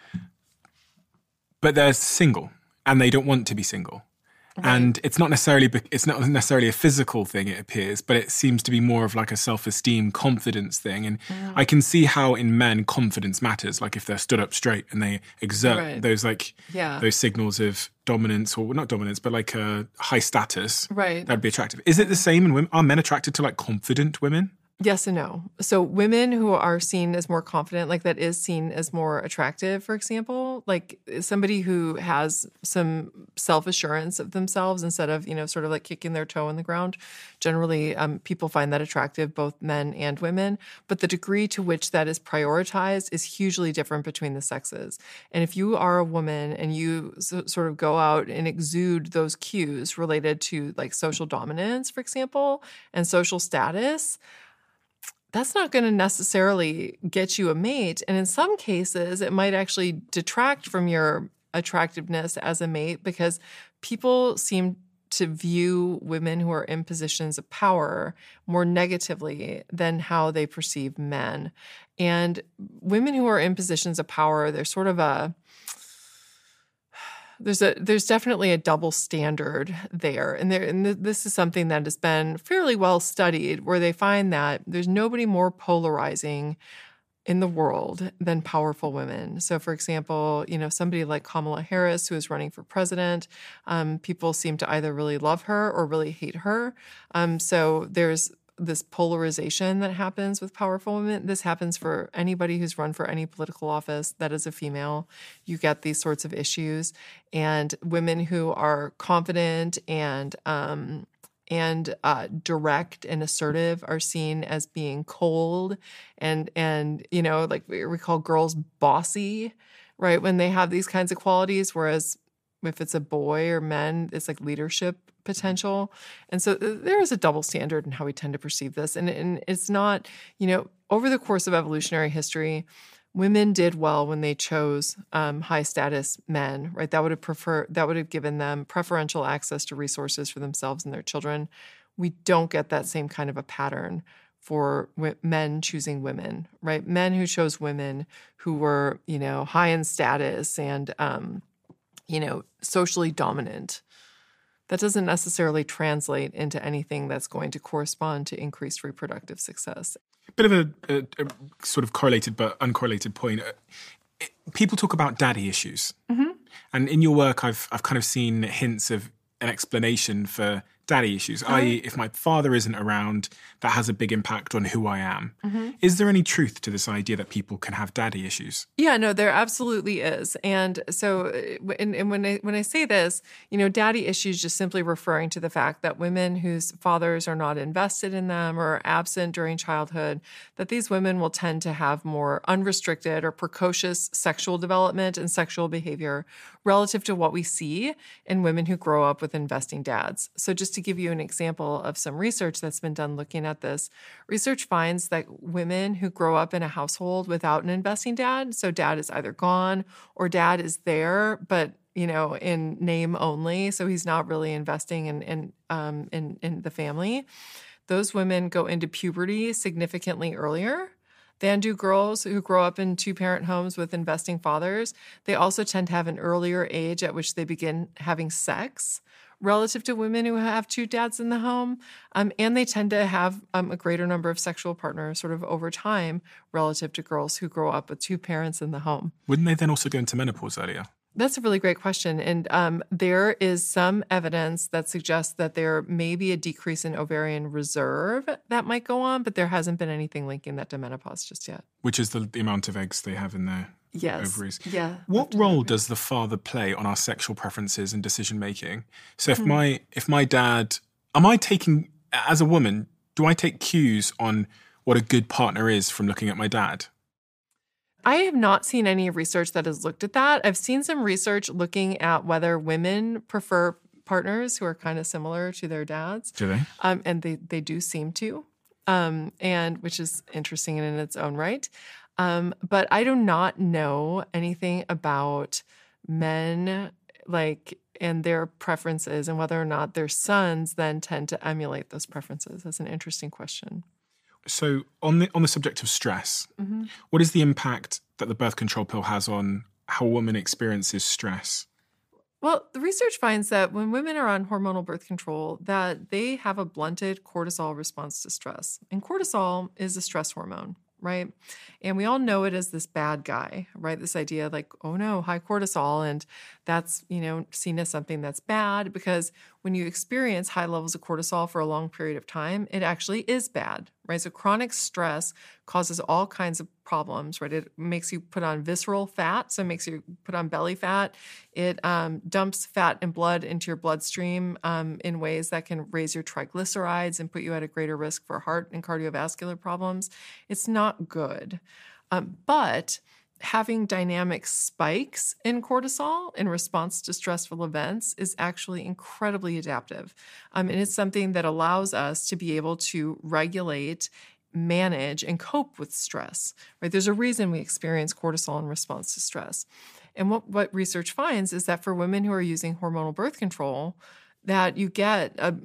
but they're single and they don't want to be single. Right. And it's not necessarily a physical thing, it appears, but it seems to be more of like a self-esteem, confidence thing. And I can see how in men confidence matters. Like if they're stood up straight and they exert those those signals of dominance, or not dominance, but like a high status, right? That'd be attractive. Is it the same in women? Are men attracted to like confident women? Yes and no. So women who are seen as more confident, like that is seen as more attractive, for example, like somebody who has some self-assurance of themselves instead of, you know, sort of like kicking their toe in the ground. Generally, people find that attractive, both men and women. But the degree to which that is prioritized is hugely different between the sexes. And if you are a woman and you sort of go out and exude those cues related to like social dominance, for example, and social status, that's not going to necessarily get you a mate. And in some cases, it might actually detract from your attractiveness as a mate because people seem to view women who are in positions of power more negatively than how they perceive men. And women who are in positions of power, there's sort of there's definitely a double standard there. And this is something that has been fairly well studied, where they find that there's nobody more polarizing in the world than powerful women. So, for example, you know, somebody like Kamala Harris, who is running for president, people seem to either really love her or really hate her. So there's this polarization that happens with powerful women. This happens for anybody who's run for any political office that is a female. You get these sorts of issues. And women who are confident and direct and assertive are seen as being cold and you know, like we call girls bossy, right? When they have these kinds of qualities, whereas if it's a boy or men, it's like leadership potential. And so there is a double standard in how we tend to perceive this. And it's not, you know, over the course of evolutionary history, women did well when they chose high status men, right? That would have given them preferential access to resources for themselves and their children. We don't get that same kind of a pattern for men choosing women, right? Men who chose women who were, you know, high in status and, you know, socially dominant. That doesn't necessarily translate into anything that's going to correspond to increased reproductive success. Bit of a sort of correlated but uncorrelated point. People talk about daddy issues. Mm-hmm. And in your work, I've kind of seen hints of an explanation for daddy issues, i.e. if my father isn't around, that has a big impact on who I am. Mm-hmm. Is there any truth to this idea that people can have daddy issues? Yeah, no, there absolutely is. And so and when I say this, daddy issues just simply referring to the fact that women whose fathers are not invested in them or are absent during childhood, that these women will tend to have more unrestricted or precocious sexual development and sexual behavior relative to what we see in women who grow up with investing dads. So just to give you an example of some research that's been done looking at this, research finds that women who grow up in a household without an investing dad, so dad is either gone or dad is there, but in name only, so he's not really investing in the family, those women go into puberty significantly earlier than do girls who grow up in two-parent homes with investing fathers. They also tend to have an earlier age at which they begin having sex relative to women who have two dads in the home. And they tend to have a greater number of sexual partners sort of over time relative to girls who grow up with two parents in the home. Wouldn't they then also go into menopause earlier? That's a really great question. And there is some evidence that suggests that there may be a decrease in ovarian reserve that might go on, but there hasn't been anything linking that to menopause just yet. Which is the amount of eggs they have in their ovaries. Yeah. What role does the father play on our sexual preferences and decision making? So if my dad, am I taking, as a woman, do I take cues on what a good partner is from looking at my dad? I have not seen any research that has looked at that. I've seen some research looking at whether women prefer partners who are kind of similar to their dads. Do they? And they do seem to, and which is interesting in its own right. But I do not know anything about men and their preferences and whether or not their sons then tend to emulate those preferences. That's an interesting question. So on the subject of stress, what is the impact that the birth control pill has on how a woman experiences stress? Well, the research finds that when women are on hormonal birth control, that they have a blunted cortisol response to stress. And cortisol is a stress hormone, right? And we all know it as this bad guy, right? This idea like, oh no, high cortisol. And that's, seen as something that's bad because when you experience high levels of cortisol for a long period of time, it actually is bad, right? So chronic stress causes all kinds of problems, right? It makes you put on visceral fat, so it makes you put on belly fat. It dumps fat and blood into your bloodstream in ways that can raise your triglycerides and put you at a greater risk for heart and cardiovascular problems. It's not good. But having dynamic spikes in cortisol in response to stressful events is actually incredibly adaptive. And it's something that allows us to be able to regulate, manage, and cope with stress, right? There's a reason we experience cortisol in response to stress. And what research finds is that for women who are using hormonal birth control, that you get a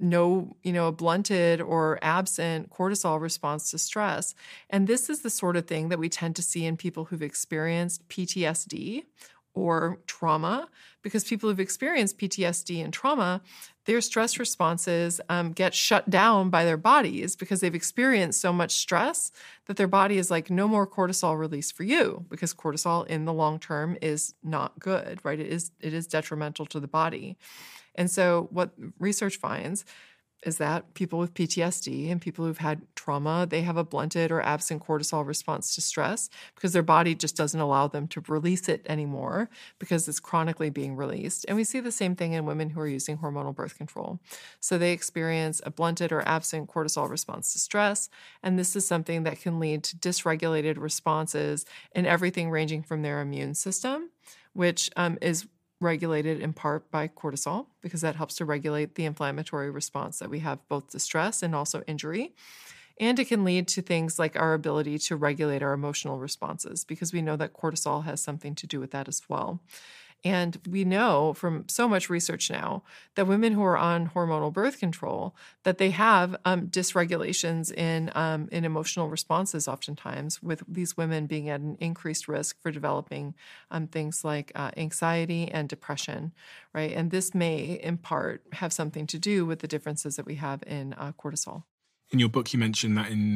blunted or absent cortisol response to stress. And this is the sort of thing that we tend to see in people who've experienced PTSD or trauma, because people who've experienced PTSD and trauma, their stress responses get shut down by their bodies because they've experienced so much stress that their body is like, no more cortisol release for you, because cortisol in the long term is not good, right? It is detrimental to the body. And so what research finds is that people with PTSD and people who've had trauma, they have a blunted or absent cortisol response to stress because their body just doesn't allow them to release it anymore because it's chronically being released. And we see the same thing in women who are using hormonal birth control. So they experience a blunted or absent cortisol response to stress. And this is something that can lead to dysregulated responses in everything ranging from their immune system, which is regulated in part by cortisol because that helps to regulate the inflammatory response that we have both to stress and also injury. And it can lead to things like our ability to regulate our emotional responses because we know that cortisol has something to do with that as well. And we know from so much research now that women who are on hormonal birth control, that they have dysregulations in emotional responses oftentimes, with these women being at an increased risk for developing things like anxiety and depression, right? And this may, in part, have something to do with the differences that we have in cortisol. In your book, you mentioned that in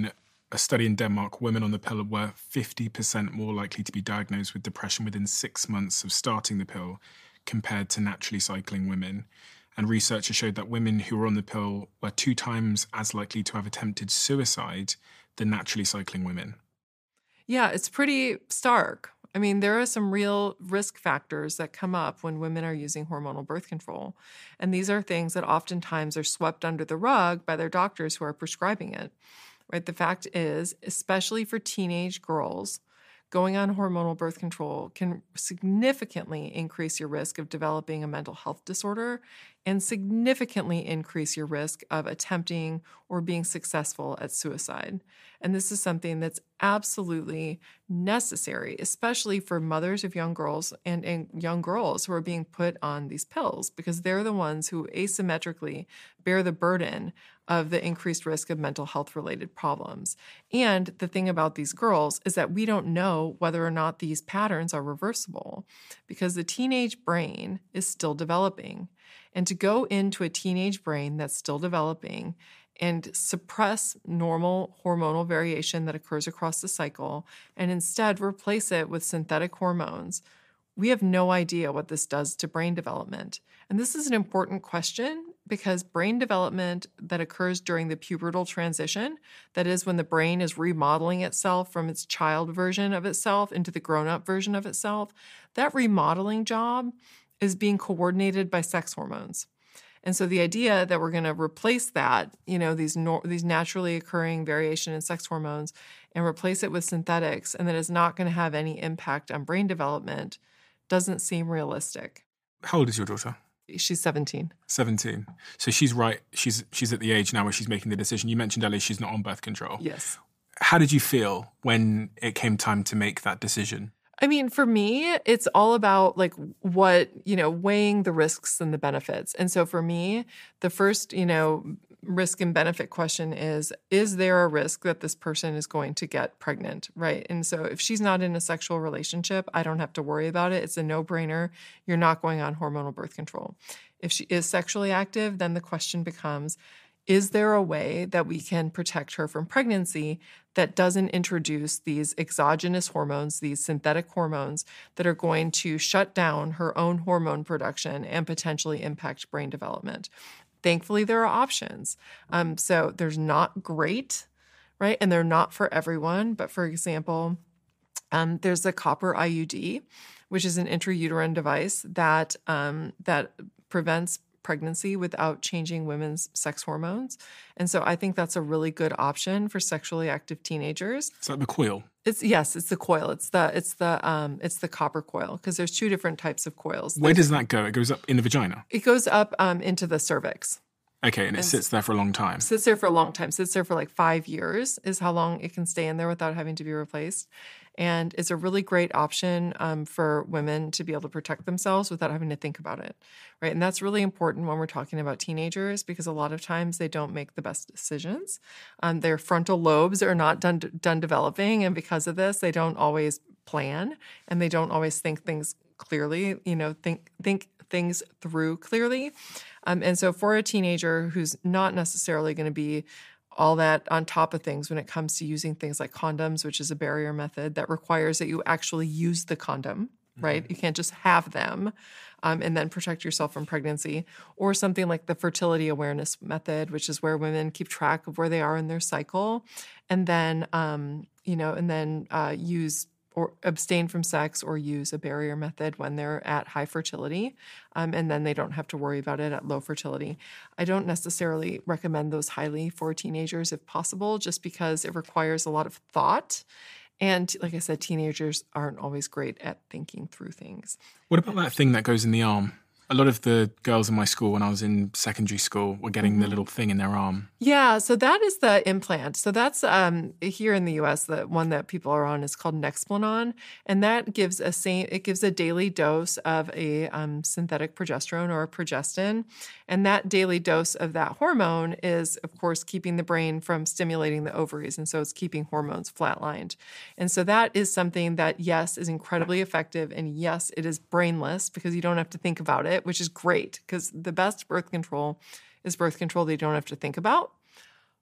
a study in Denmark, women on the pill were 50% more likely to be diagnosed with depression within 6 months of starting the pill compared to naturally cycling women. And researchers showed that women who were on the pill were 2 times as likely to have attempted suicide than naturally cycling women. Yeah, it's pretty stark. I mean, there are some real risk factors that come up when women are using hormonal birth control. And these are things that oftentimes are swept under the rug by their doctors who are prescribing it. Right? The fact is, especially for teenage girls, going on hormonal birth control can significantly increase your risk of developing a mental health disorder and significantly increase your risk of attempting or being successful at suicide. And this is something that's absolutely necessary, especially for mothers of young girls and young girls who are being put on these pills, because they're the ones who asymmetrically bear the burden of the increased risk of mental health related problems. And the thing about these girls is that we don't know whether or not these patterns are reversible, because the teenage brain is still developing. And to go into a teenage brain that's still developing and suppress normal hormonal variation that occurs across the cycle and instead replace it with synthetic hormones, we have no idea what this does to brain development. And this is an important question because brain development that occurs during the pubertal transition, that is when the brain is remodeling itself from its child version of itself into the grown-up version of itself, that remodeling job is being coordinated by sex hormones. And so the idea that we're going to replace that, these naturally occurring variation in sex hormones and replace it with synthetics, and that is not going to have any impact on brain development doesn't seem realistic. How old is your daughter? She's 17. 17. So she's right. She's at the age now where she's making the decision. You mentioned earlier she's not on birth control. Yes. How did you feel when it came time to make that decision? I mean, for me, it's all about weighing the risks and the benefits. And so for me, the first, risk and benefit question is there a risk that this person is going to get pregnant, right? And so if she's not in a sexual relationship, I don't have to worry about it. It's a no-brainer. You're not going on hormonal birth control. If she is sexually active, then the question becomes, is there a way that we can protect her from pregnancy that doesn't introduce these exogenous hormones, these synthetic hormones that are going to shut down her own hormone production and potentially impact brain development? Thankfully, there are options. So there's not great, right? And they're not for everyone. But for example, there's the copper IUD, which is an intrauterine device that prevents pregnancy without changing women's sex hormones. And so I think that's a really good option for sexually active teenagers. Is that the coil? It's the coil. It's the copper coil, because there's 2 different types of coils. Where does that go? It goes up in the vagina? It goes up into the cervix. Okay, and it sits there for a long time. Sits there for a long time. Sits there for like 5 years is how long it can stay in there without having to be replaced. And it's a really great option for women to be able to protect themselves without having to think about it, right? And that's really important when we're talking about teenagers, because a lot of times they don't make the best decisions. Their frontal lobes are not done developing, and because of this, they don't always plan and they don't always think things clearly. Think things through clearly. And so for a teenager who's not necessarily going to be all that on top of things when it comes to using things like condoms, which is a barrier method that requires that you actually use the condom, right? Mm-hmm. You can't just have them and then protect yourself from pregnancy. Or something like the fertility awareness method, which is where women keep track of where they are in their cycle and then, use or abstain from sex or use a barrier method when they're at high fertility, and then they don't have to worry about it at low fertility. I don't necessarily recommend those highly for teenagers if possible, just because it requires a lot of thought. And like I said, teenagers aren't always great at thinking through things. What about that thing that goes in the arm? A lot of the girls in my school when I was in secondary school were getting the little thing in their arm. Yeah, so that is the implant. So that's here in the U.S., the one that people are on is called Nexplanon, and that gives a daily dose of a synthetic progesterone or a progestin, and that daily dose of that hormone is, of course, keeping the brain from stimulating the ovaries, and so it's keeping hormones flatlined. And so that is something that, yes, is incredibly effective, and yes, it is brainless because you don't have to think about it, which is great because the best birth control is birth control that you don't have to think about.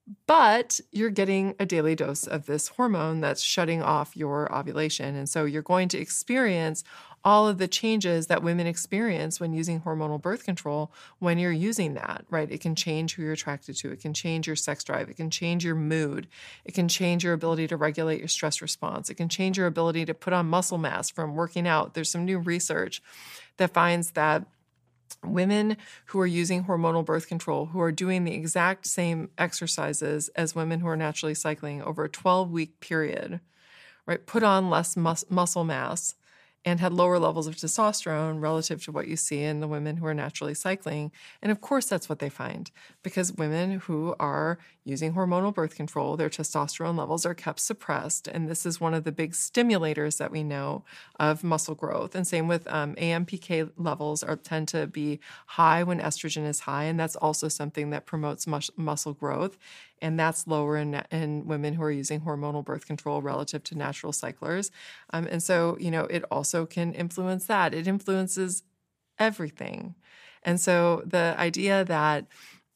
But you're getting a daily dose of this hormone that's shutting off your ovulation. And so you're going to experience all of the changes that women experience when using hormonal birth control when you're using that, right? It can change who you're attracted to. It can change your sex drive. It can change your mood. It can change your ability to regulate your stress response. It can change your ability to put on muscle mass from working out. There's some new research that finds that women who are using hormonal birth control, who are doing the exact same exercises as women who are naturally cycling over a 12-week period, right, put on less muscle mass and had lower levels of testosterone relative to what you see in the women who are naturally cycling. And of course, that's what they find, because women who are using hormonal birth control, their testosterone levels are kept suppressed. And this is one of the big stimulators that we know of muscle growth. And same with AMPK levels tend to be high when estrogen is high. And that's also something that promotes muscle growth. And that's lower in women who are using hormonal birth control relative to natural cyclers. And so, it also can influence that. It influences everything. And so the idea that,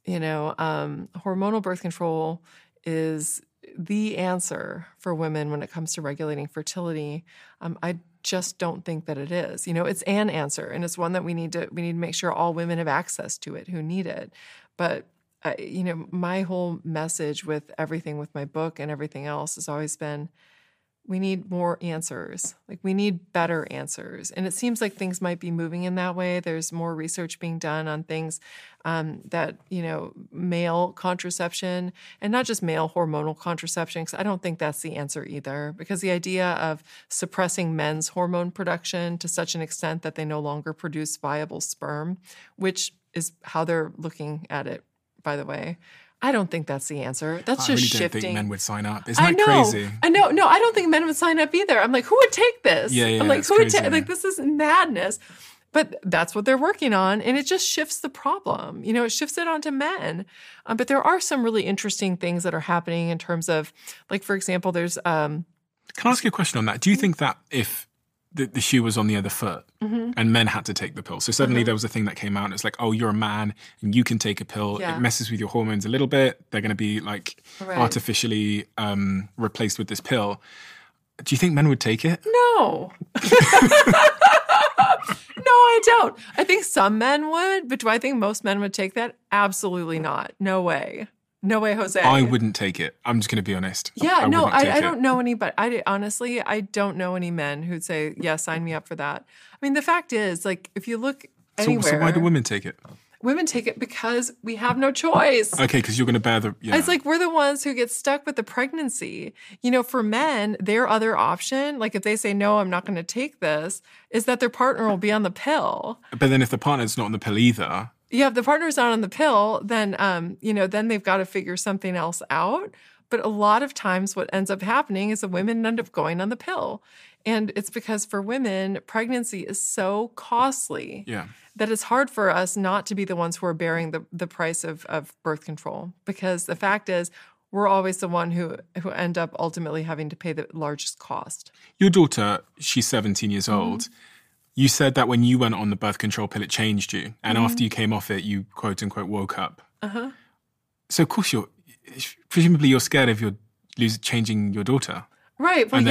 hormonal birth control is the answer for women when it comes to regulating fertility, I just don't think that it is. It's an answer, and it's one that we need to make sure all women have access to it who need it. But my whole message with everything, with my book and everything else, has always been, we need more answers. Like, we need better answers. And it seems like things might be moving in that way. There's more research being done on things that, male contraception, and not just male hormonal contraception, because I don't think that's the answer either. Because the idea of suppressing men's hormone production to such an extent that they no longer produce viable sperm, which is how they're looking at it, by the way, I don't think that's the answer. That's just shifting. I really don't think men would sign up. Isn't that crazy? I know. No, I don't think men would sign up either. I'm like, who would take this? Yeah, I'm like, who would take? Like, this is madness. But that's what they're working on, and it just shifts the problem. It shifts it onto men. But there are some really interesting things that are happening in terms of, like, for example, there's. Can I ask you a question on that? Do you think that if the shoe was on the other foot and men had to take the pill, so suddenly there was a thing that came out and it's like, oh, you're a man and you can take a pill, it messes with your hormones a little bit, they're going to be like artificially replaced with this pill, do you think men would take it? No. No, I don't. I think some men would, but do I think most men would take that? Absolutely not. No way. No way, Jose. I wouldn't take it. I'm just going to be honest. Yeah, I don't know anybody. Honestly, I don't know any men who'd say, yeah, sign me up for that. I mean, the fact is, like, if you look anywhere. So why do women take it? Women take it because we have no choice. Okay, because you're going to bear the... It's like we're the ones who get stuck with the pregnancy. For men, their other option, like if they say, no, I'm not going to take this, is that their partner will be on the pill. But then if the partner's not on the pill either... Yeah, if the partner's not on the pill, then, then they've got to figure something else out. But a lot of times what ends up happening is the women end up going on the pill. And it's because for women, pregnancy is so costly that it's hard for us not to be the ones who are bearing the price of birth control. Because the fact is, we're always the one who end up ultimately having to pay the largest cost. Your daughter, she's 17 years old. You said that when you went on the birth control pill, it changed you. And after you came off it, you quote unquote woke up. So of course presumably you're scared of changing your daughter. Right. Well, and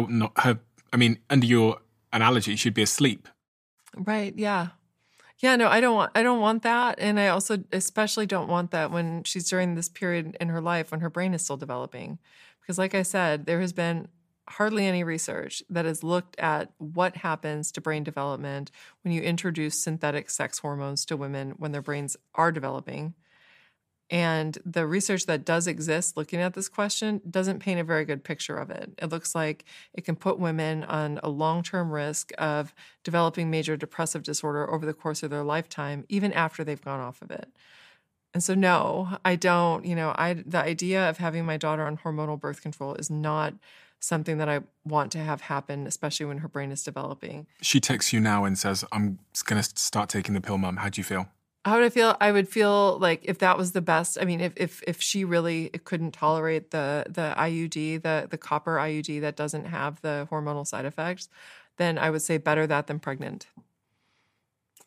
then under your analogy, she'd be asleep. Right. Yeah. Yeah. No, I don't want that. And I also especially don't want that when she's during this period in her life when her brain is still developing. Because like I said, there has been hardly any research that has looked at what happens to brain development when you introduce synthetic sex hormones to women when their brains are developing. And the research that does exist looking at this question doesn't paint a very good picture of it. It looks like it can put women on a long-term risk of developing major depressive disorder over the course of their lifetime, even after they've gone off of it. And so, no, I don't, the idea of having my daughter on hormonal birth control is not something that I want to have happen, especially when her brain is developing. She texts you now and says, I'm going to start taking the pill, Mum. How do you feel? How would I feel? I would feel like if that was the best, I mean, if she really couldn't tolerate the IUD, the copper IUD that doesn't have the hormonal side effects, then I would say better that than pregnant.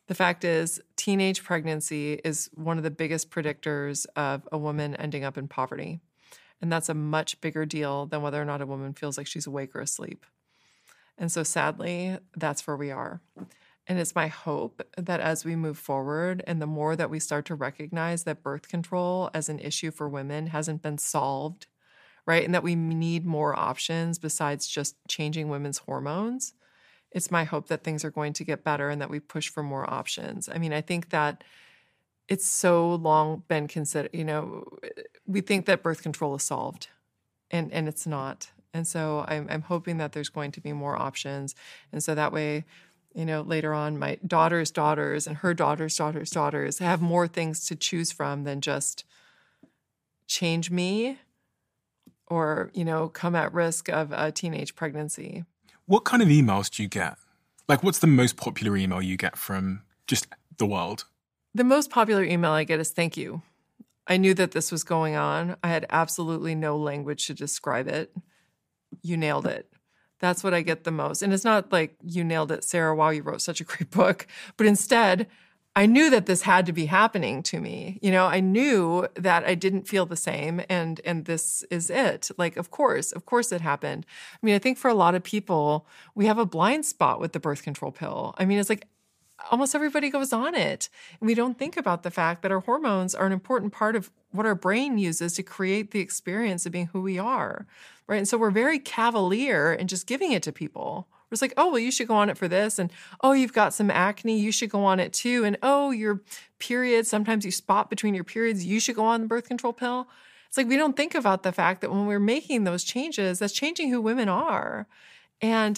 The fact is, teenage pregnancy is one of the biggest predictors of a woman ending up in poverty. And that's a much bigger deal than whether or not a woman feels like she's awake or asleep. And so sadly, that's where we are. And it's my hope that as we move forward and the more that we start to recognize that birth control as an issue for women hasn't been solved, right? And that we need more options besides just changing women's hormones, it's my hope that things are going to get better and that we push for more options. I mean, I think that it's so long been considered, we think that birth control is solved and it's not. And so I'm hoping that there's going to be more options. And so that way, later on, my daughter's daughters and her daughter's daughters have more things to choose from than just change me or, come at risk of a teenage pregnancy. What kind of emails do you get? Like, what's the most popular email you get from just the world? The most popular email I get is thank you. I knew that this was going on. I had absolutely no language to describe it. You nailed it. That's what I get the most. And it's not like you nailed it, Sarah, wow, you wrote such a great book. But instead, I knew that this had to be happening to me. I knew that I didn't feel the same and this is it. Like, of course it happened. I mean, I think for a lot of people, we have a blind spot with the birth control pill. I mean, it's like almost everybody goes on it. And we don't think about the fact that our hormones are an important part of what our brain uses to create the experience of being who we are, right? And so we're very cavalier in just giving it to people. It's like, oh, well, you should go on it for this. And, oh, you've got some acne. You should go on it too. And, oh, your period, sometimes you spot between your periods. You should go on the birth control pill. It's like we don't think about the fact that when we're making those changes, that's changing who women are. And,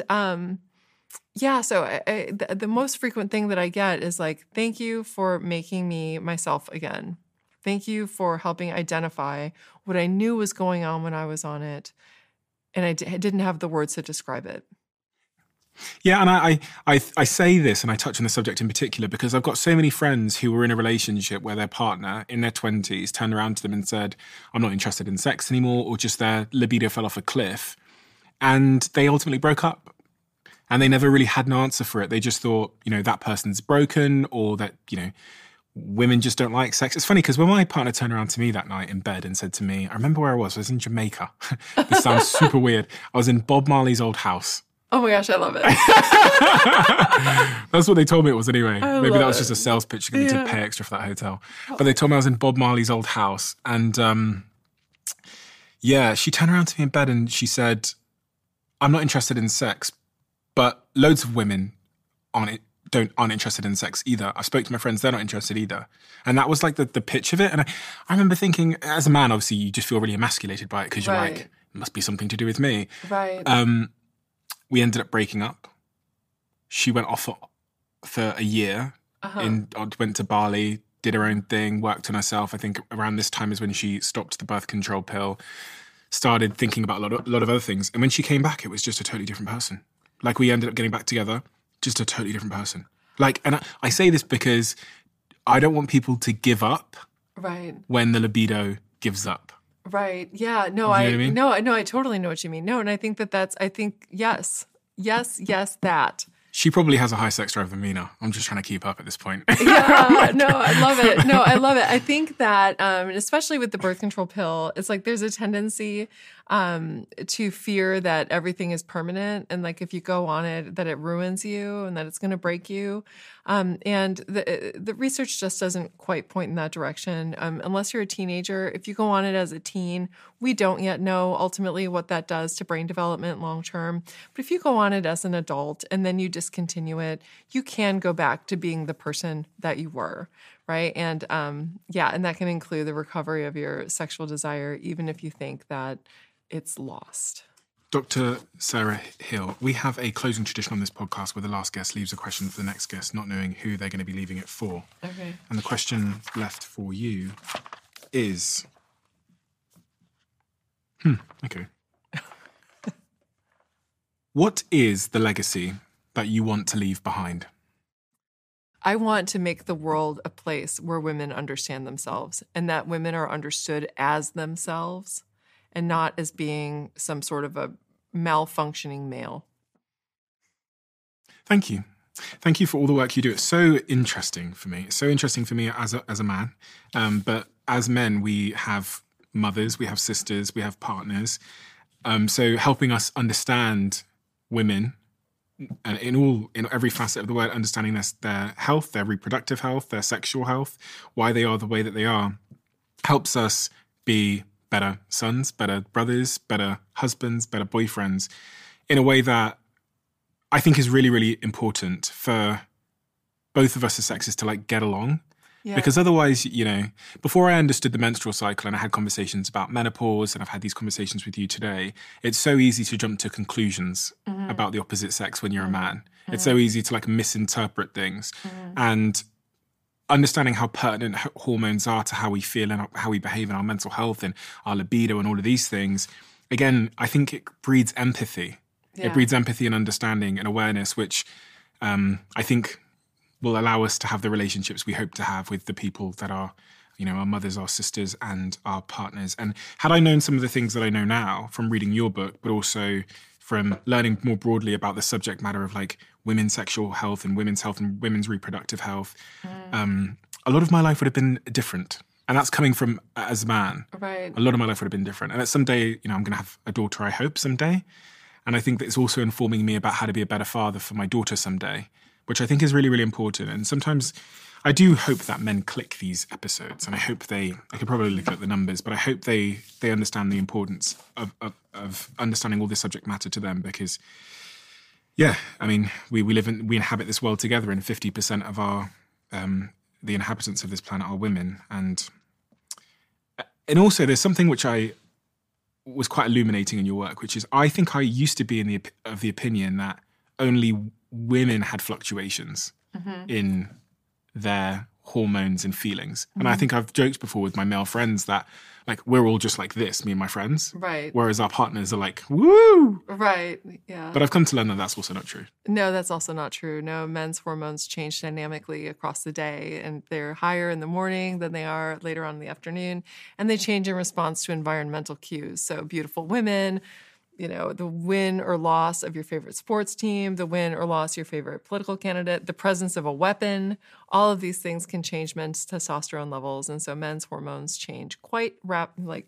so the most frequent thing that I get is like, thank you for making me myself again. Thank you for helping identify what I knew was going on when I was on it. And I didn't have the words to describe it. Yeah, and I say this and I touch on the subject in particular because I've got so many friends who were in a relationship where their partner in their 20s turned around to them and said, I'm not interested in sex anymore, or just their libido fell off a cliff. And they ultimately broke up. And they never really had an answer for it. They just thought, that person's broken or that, women just don't like sex. It's funny because when my partner turned around to me that night in bed and said to me, I remember where I was in Jamaica. This sounds super weird. I was in Bob Marley's old house. Oh my gosh, I love it. That's what they told me it was anyway. Maybe that was just a sales pitch to get me to pay extra for that hotel. But they told me I was in Bob Marley's old house. And she turned around to me in bed and she said, I'm not interested in sex, but loads of women aren't interested in sex either. I spoke to my friends, they're not interested either. And that was like the pitch of it. And I remember thinking, as a man, obviously, you just feel really emasculated by it because you're like, it must be something to do with me. Right. We ended up breaking up. She went off for a year, went to Bali, did her own thing, worked on herself. I think around this time is when she stopped the birth control pill, started thinking about a lot of other things. And when she came back, it was just a totally different person. Like, we ended up getting back together, just a totally different person. Like, and I say this because I don't want people to give up when the libido gives up. Right. Yeah. No, I totally know what you mean. No, and I think yes, that. She probably has a high sex drive than me now. I'm just trying to keep up at this point. Yeah, no, I love it. No, I love it. I think that, especially with the birth control pill, it's like there's a tendency to fear that everything is permanent and like if you go on it, that it ruins you and that it's going to break you. And the research just doesn't quite point in that direction. Unless you're a teenager, if you go on it as a teen, we don't yet know ultimately what that does to brain development long term. But if you go on it as an adult and then you discontinue it, you can go back to being the person that you were, right? And and that can include the recovery of your sexual desire, even if you think that it's lost. Dr. Sarah Hill, we have a closing tradition on this podcast where the last guest leaves a question for the next guest, not knowing who they're going to be leaving it for. Okay. And the question left for you is... Okay. What is the legacy that you want to leave behind? I want to make the world a place where women understand themselves and that women are understood as themselves and not as being some sort of a malfunctioning male. Thank you. Thank you for all the work you do. It's so interesting for me. It's so interesting for me as a man. But as men, we have mothers, we have sisters, we have partners. So helping us understand women in every facet of the word, understanding their health, their reproductive health, their sexual health, why they are the way that they are, helps us be better sons, better brothers, better husbands, better boyfriends, in a way that I think is really, really important for both of us as sexes to like get along. Yeah. Because otherwise, before I understood the menstrual cycle and I had conversations about menopause and I've had these conversations with you today, it's so easy to jump to conclusions about the opposite sex when you're a man. It's so easy to like misinterpret things. And understanding how pertinent hormones are to how we feel and how we behave in our mental health and our libido and all of these things, again, I think it breeds empathy. Yeah. It breeds empathy and understanding and awareness, which I think will allow us to have the relationships we hope to have with the people that are, our mothers, our sisters, and our partners. And had I known some of the things that I know now from reading your book, but also from learning more broadly about the subject matter of like women's sexual health and women's reproductive health, a lot of my life would have been different. And that's coming from as a man. Right. A lot of my life would have been different. And that someday, I'm going to have a daughter, I hope, someday. And I think that it's also informing me about how to be a better father for my daughter someday, which I think is really, really important. And sometimes I do hope that men click these episodes, and I hope I could probably look at the numbers, but I hope they understand the importance of understanding all this subject matter to them, because, we inhabit this world together, and 50% of our the inhabitants of this planet are women, and also there's something which I was quite illuminating in your work, which is I think I used to be of the opinion that only women had fluctuations in their hormones and feelings. And I think I've joked before with my male friends that like we're all just like this, me and my friends. Right. Whereas our partners are like, woo! Right, yeah. But I've come to learn that that's also not true. No, that's also not true. No, men's hormones change dynamically across the day, and they're higher in the morning than they are later on in the afternoon, and they change in response to environmental cues. So beautiful women, the win or loss of your favorite sports team, the win or loss of your favorite political candidate, the presence of a weapon, all of these things can change men's testosterone levels. And so men's hormones change quite rapidly,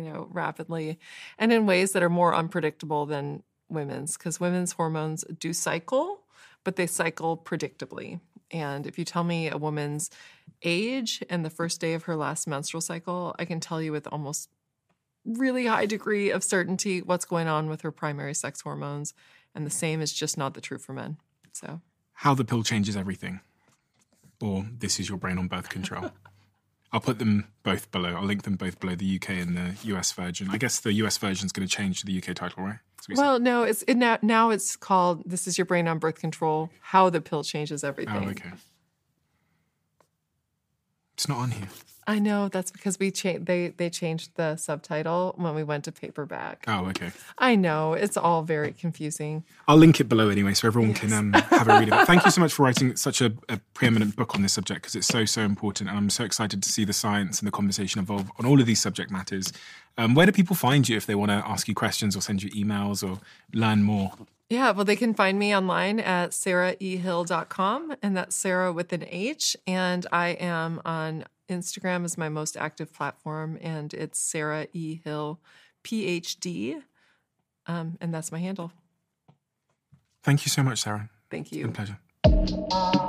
and in ways that are more unpredictable than women's, because women's hormones do cycle, but they cycle predictably. And if you tell me a woman's age and the first day of her last menstrual cycle, I can tell you with almost really high degree of certainty what's going on with her primary sex hormones. And the same is just not the truth for men. So, How the Pill Changes Everything, or This Is Your Brain on Birth Control. I'll put them both below. I'll link them both below, the UK and the US version. I guess the US version is going to change to the UK title, right? Well, no, now it's called This Is Your Brain on Birth Control, How the Pill Changes Everything. Oh, okay. It's not on here. I know, that's because they changed the subtitle when we went to paperback. Oh, okay. I know, it's all very confusing. I'll link it below anyway, so everyone can have a read of it. Thank you so much for writing such a preeminent book on this subject, because it's so, so important, and I'm so excited to see the science and the conversation evolve on all of these subject matters. Where do people find you if they want to ask you questions or send you emails or learn more? Yeah, well, they can find me online at sarahehill.com, and that's Sarah with an H, and I am on Instagram is my most active platform, and it's Sarah E. Hill, PhD, and that's my handle. Thank you so much, Sarah. Thank you. It's been a pleasure.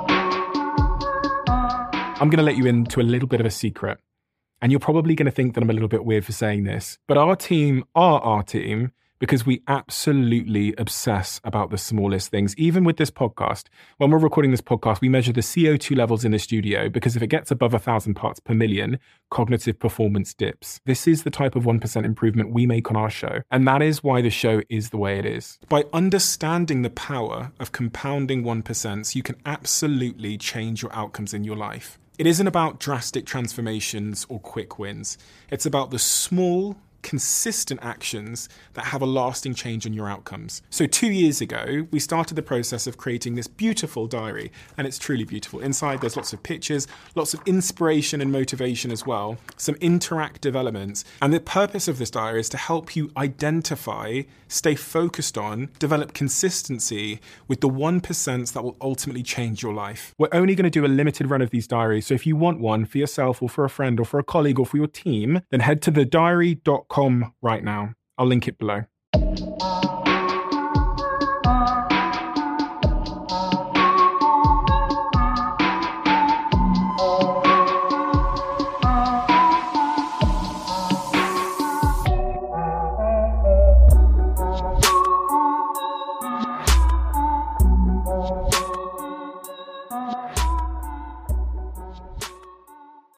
I'm going to let you into a little bit of a secret, and you're probably going to think that I'm a little bit weird for saying this, but our team are our team because we absolutely obsess about the smallest things. Even with this podcast, when we're recording this podcast, we measure the CO2 levels in the studio, because if it gets above 1,000 parts per million, cognitive performance dips. This is the type of 1% improvement we make on our show. And that is why the show is the way it is. By understanding the power of compounding 1%, you can absolutely change your outcomes in your life. It isn't about drastic transformations or quick wins. It's about the small, consistent actions that have a lasting change on your outcomes. So 2 years ago, we started the process of creating this beautiful diary, and it's truly beautiful. Inside, there's lots of pictures, lots of inspiration and motivation as well, some interactive elements. And the purpose of this diary is to help you identify, stay focused on, develop consistency with the 1% that will ultimately change your life. We're only going to do a limited run of these diaries, so if you want one for yourself or for a friend or for a colleague or for your team, then head to thediary.com right now. I'll link it below.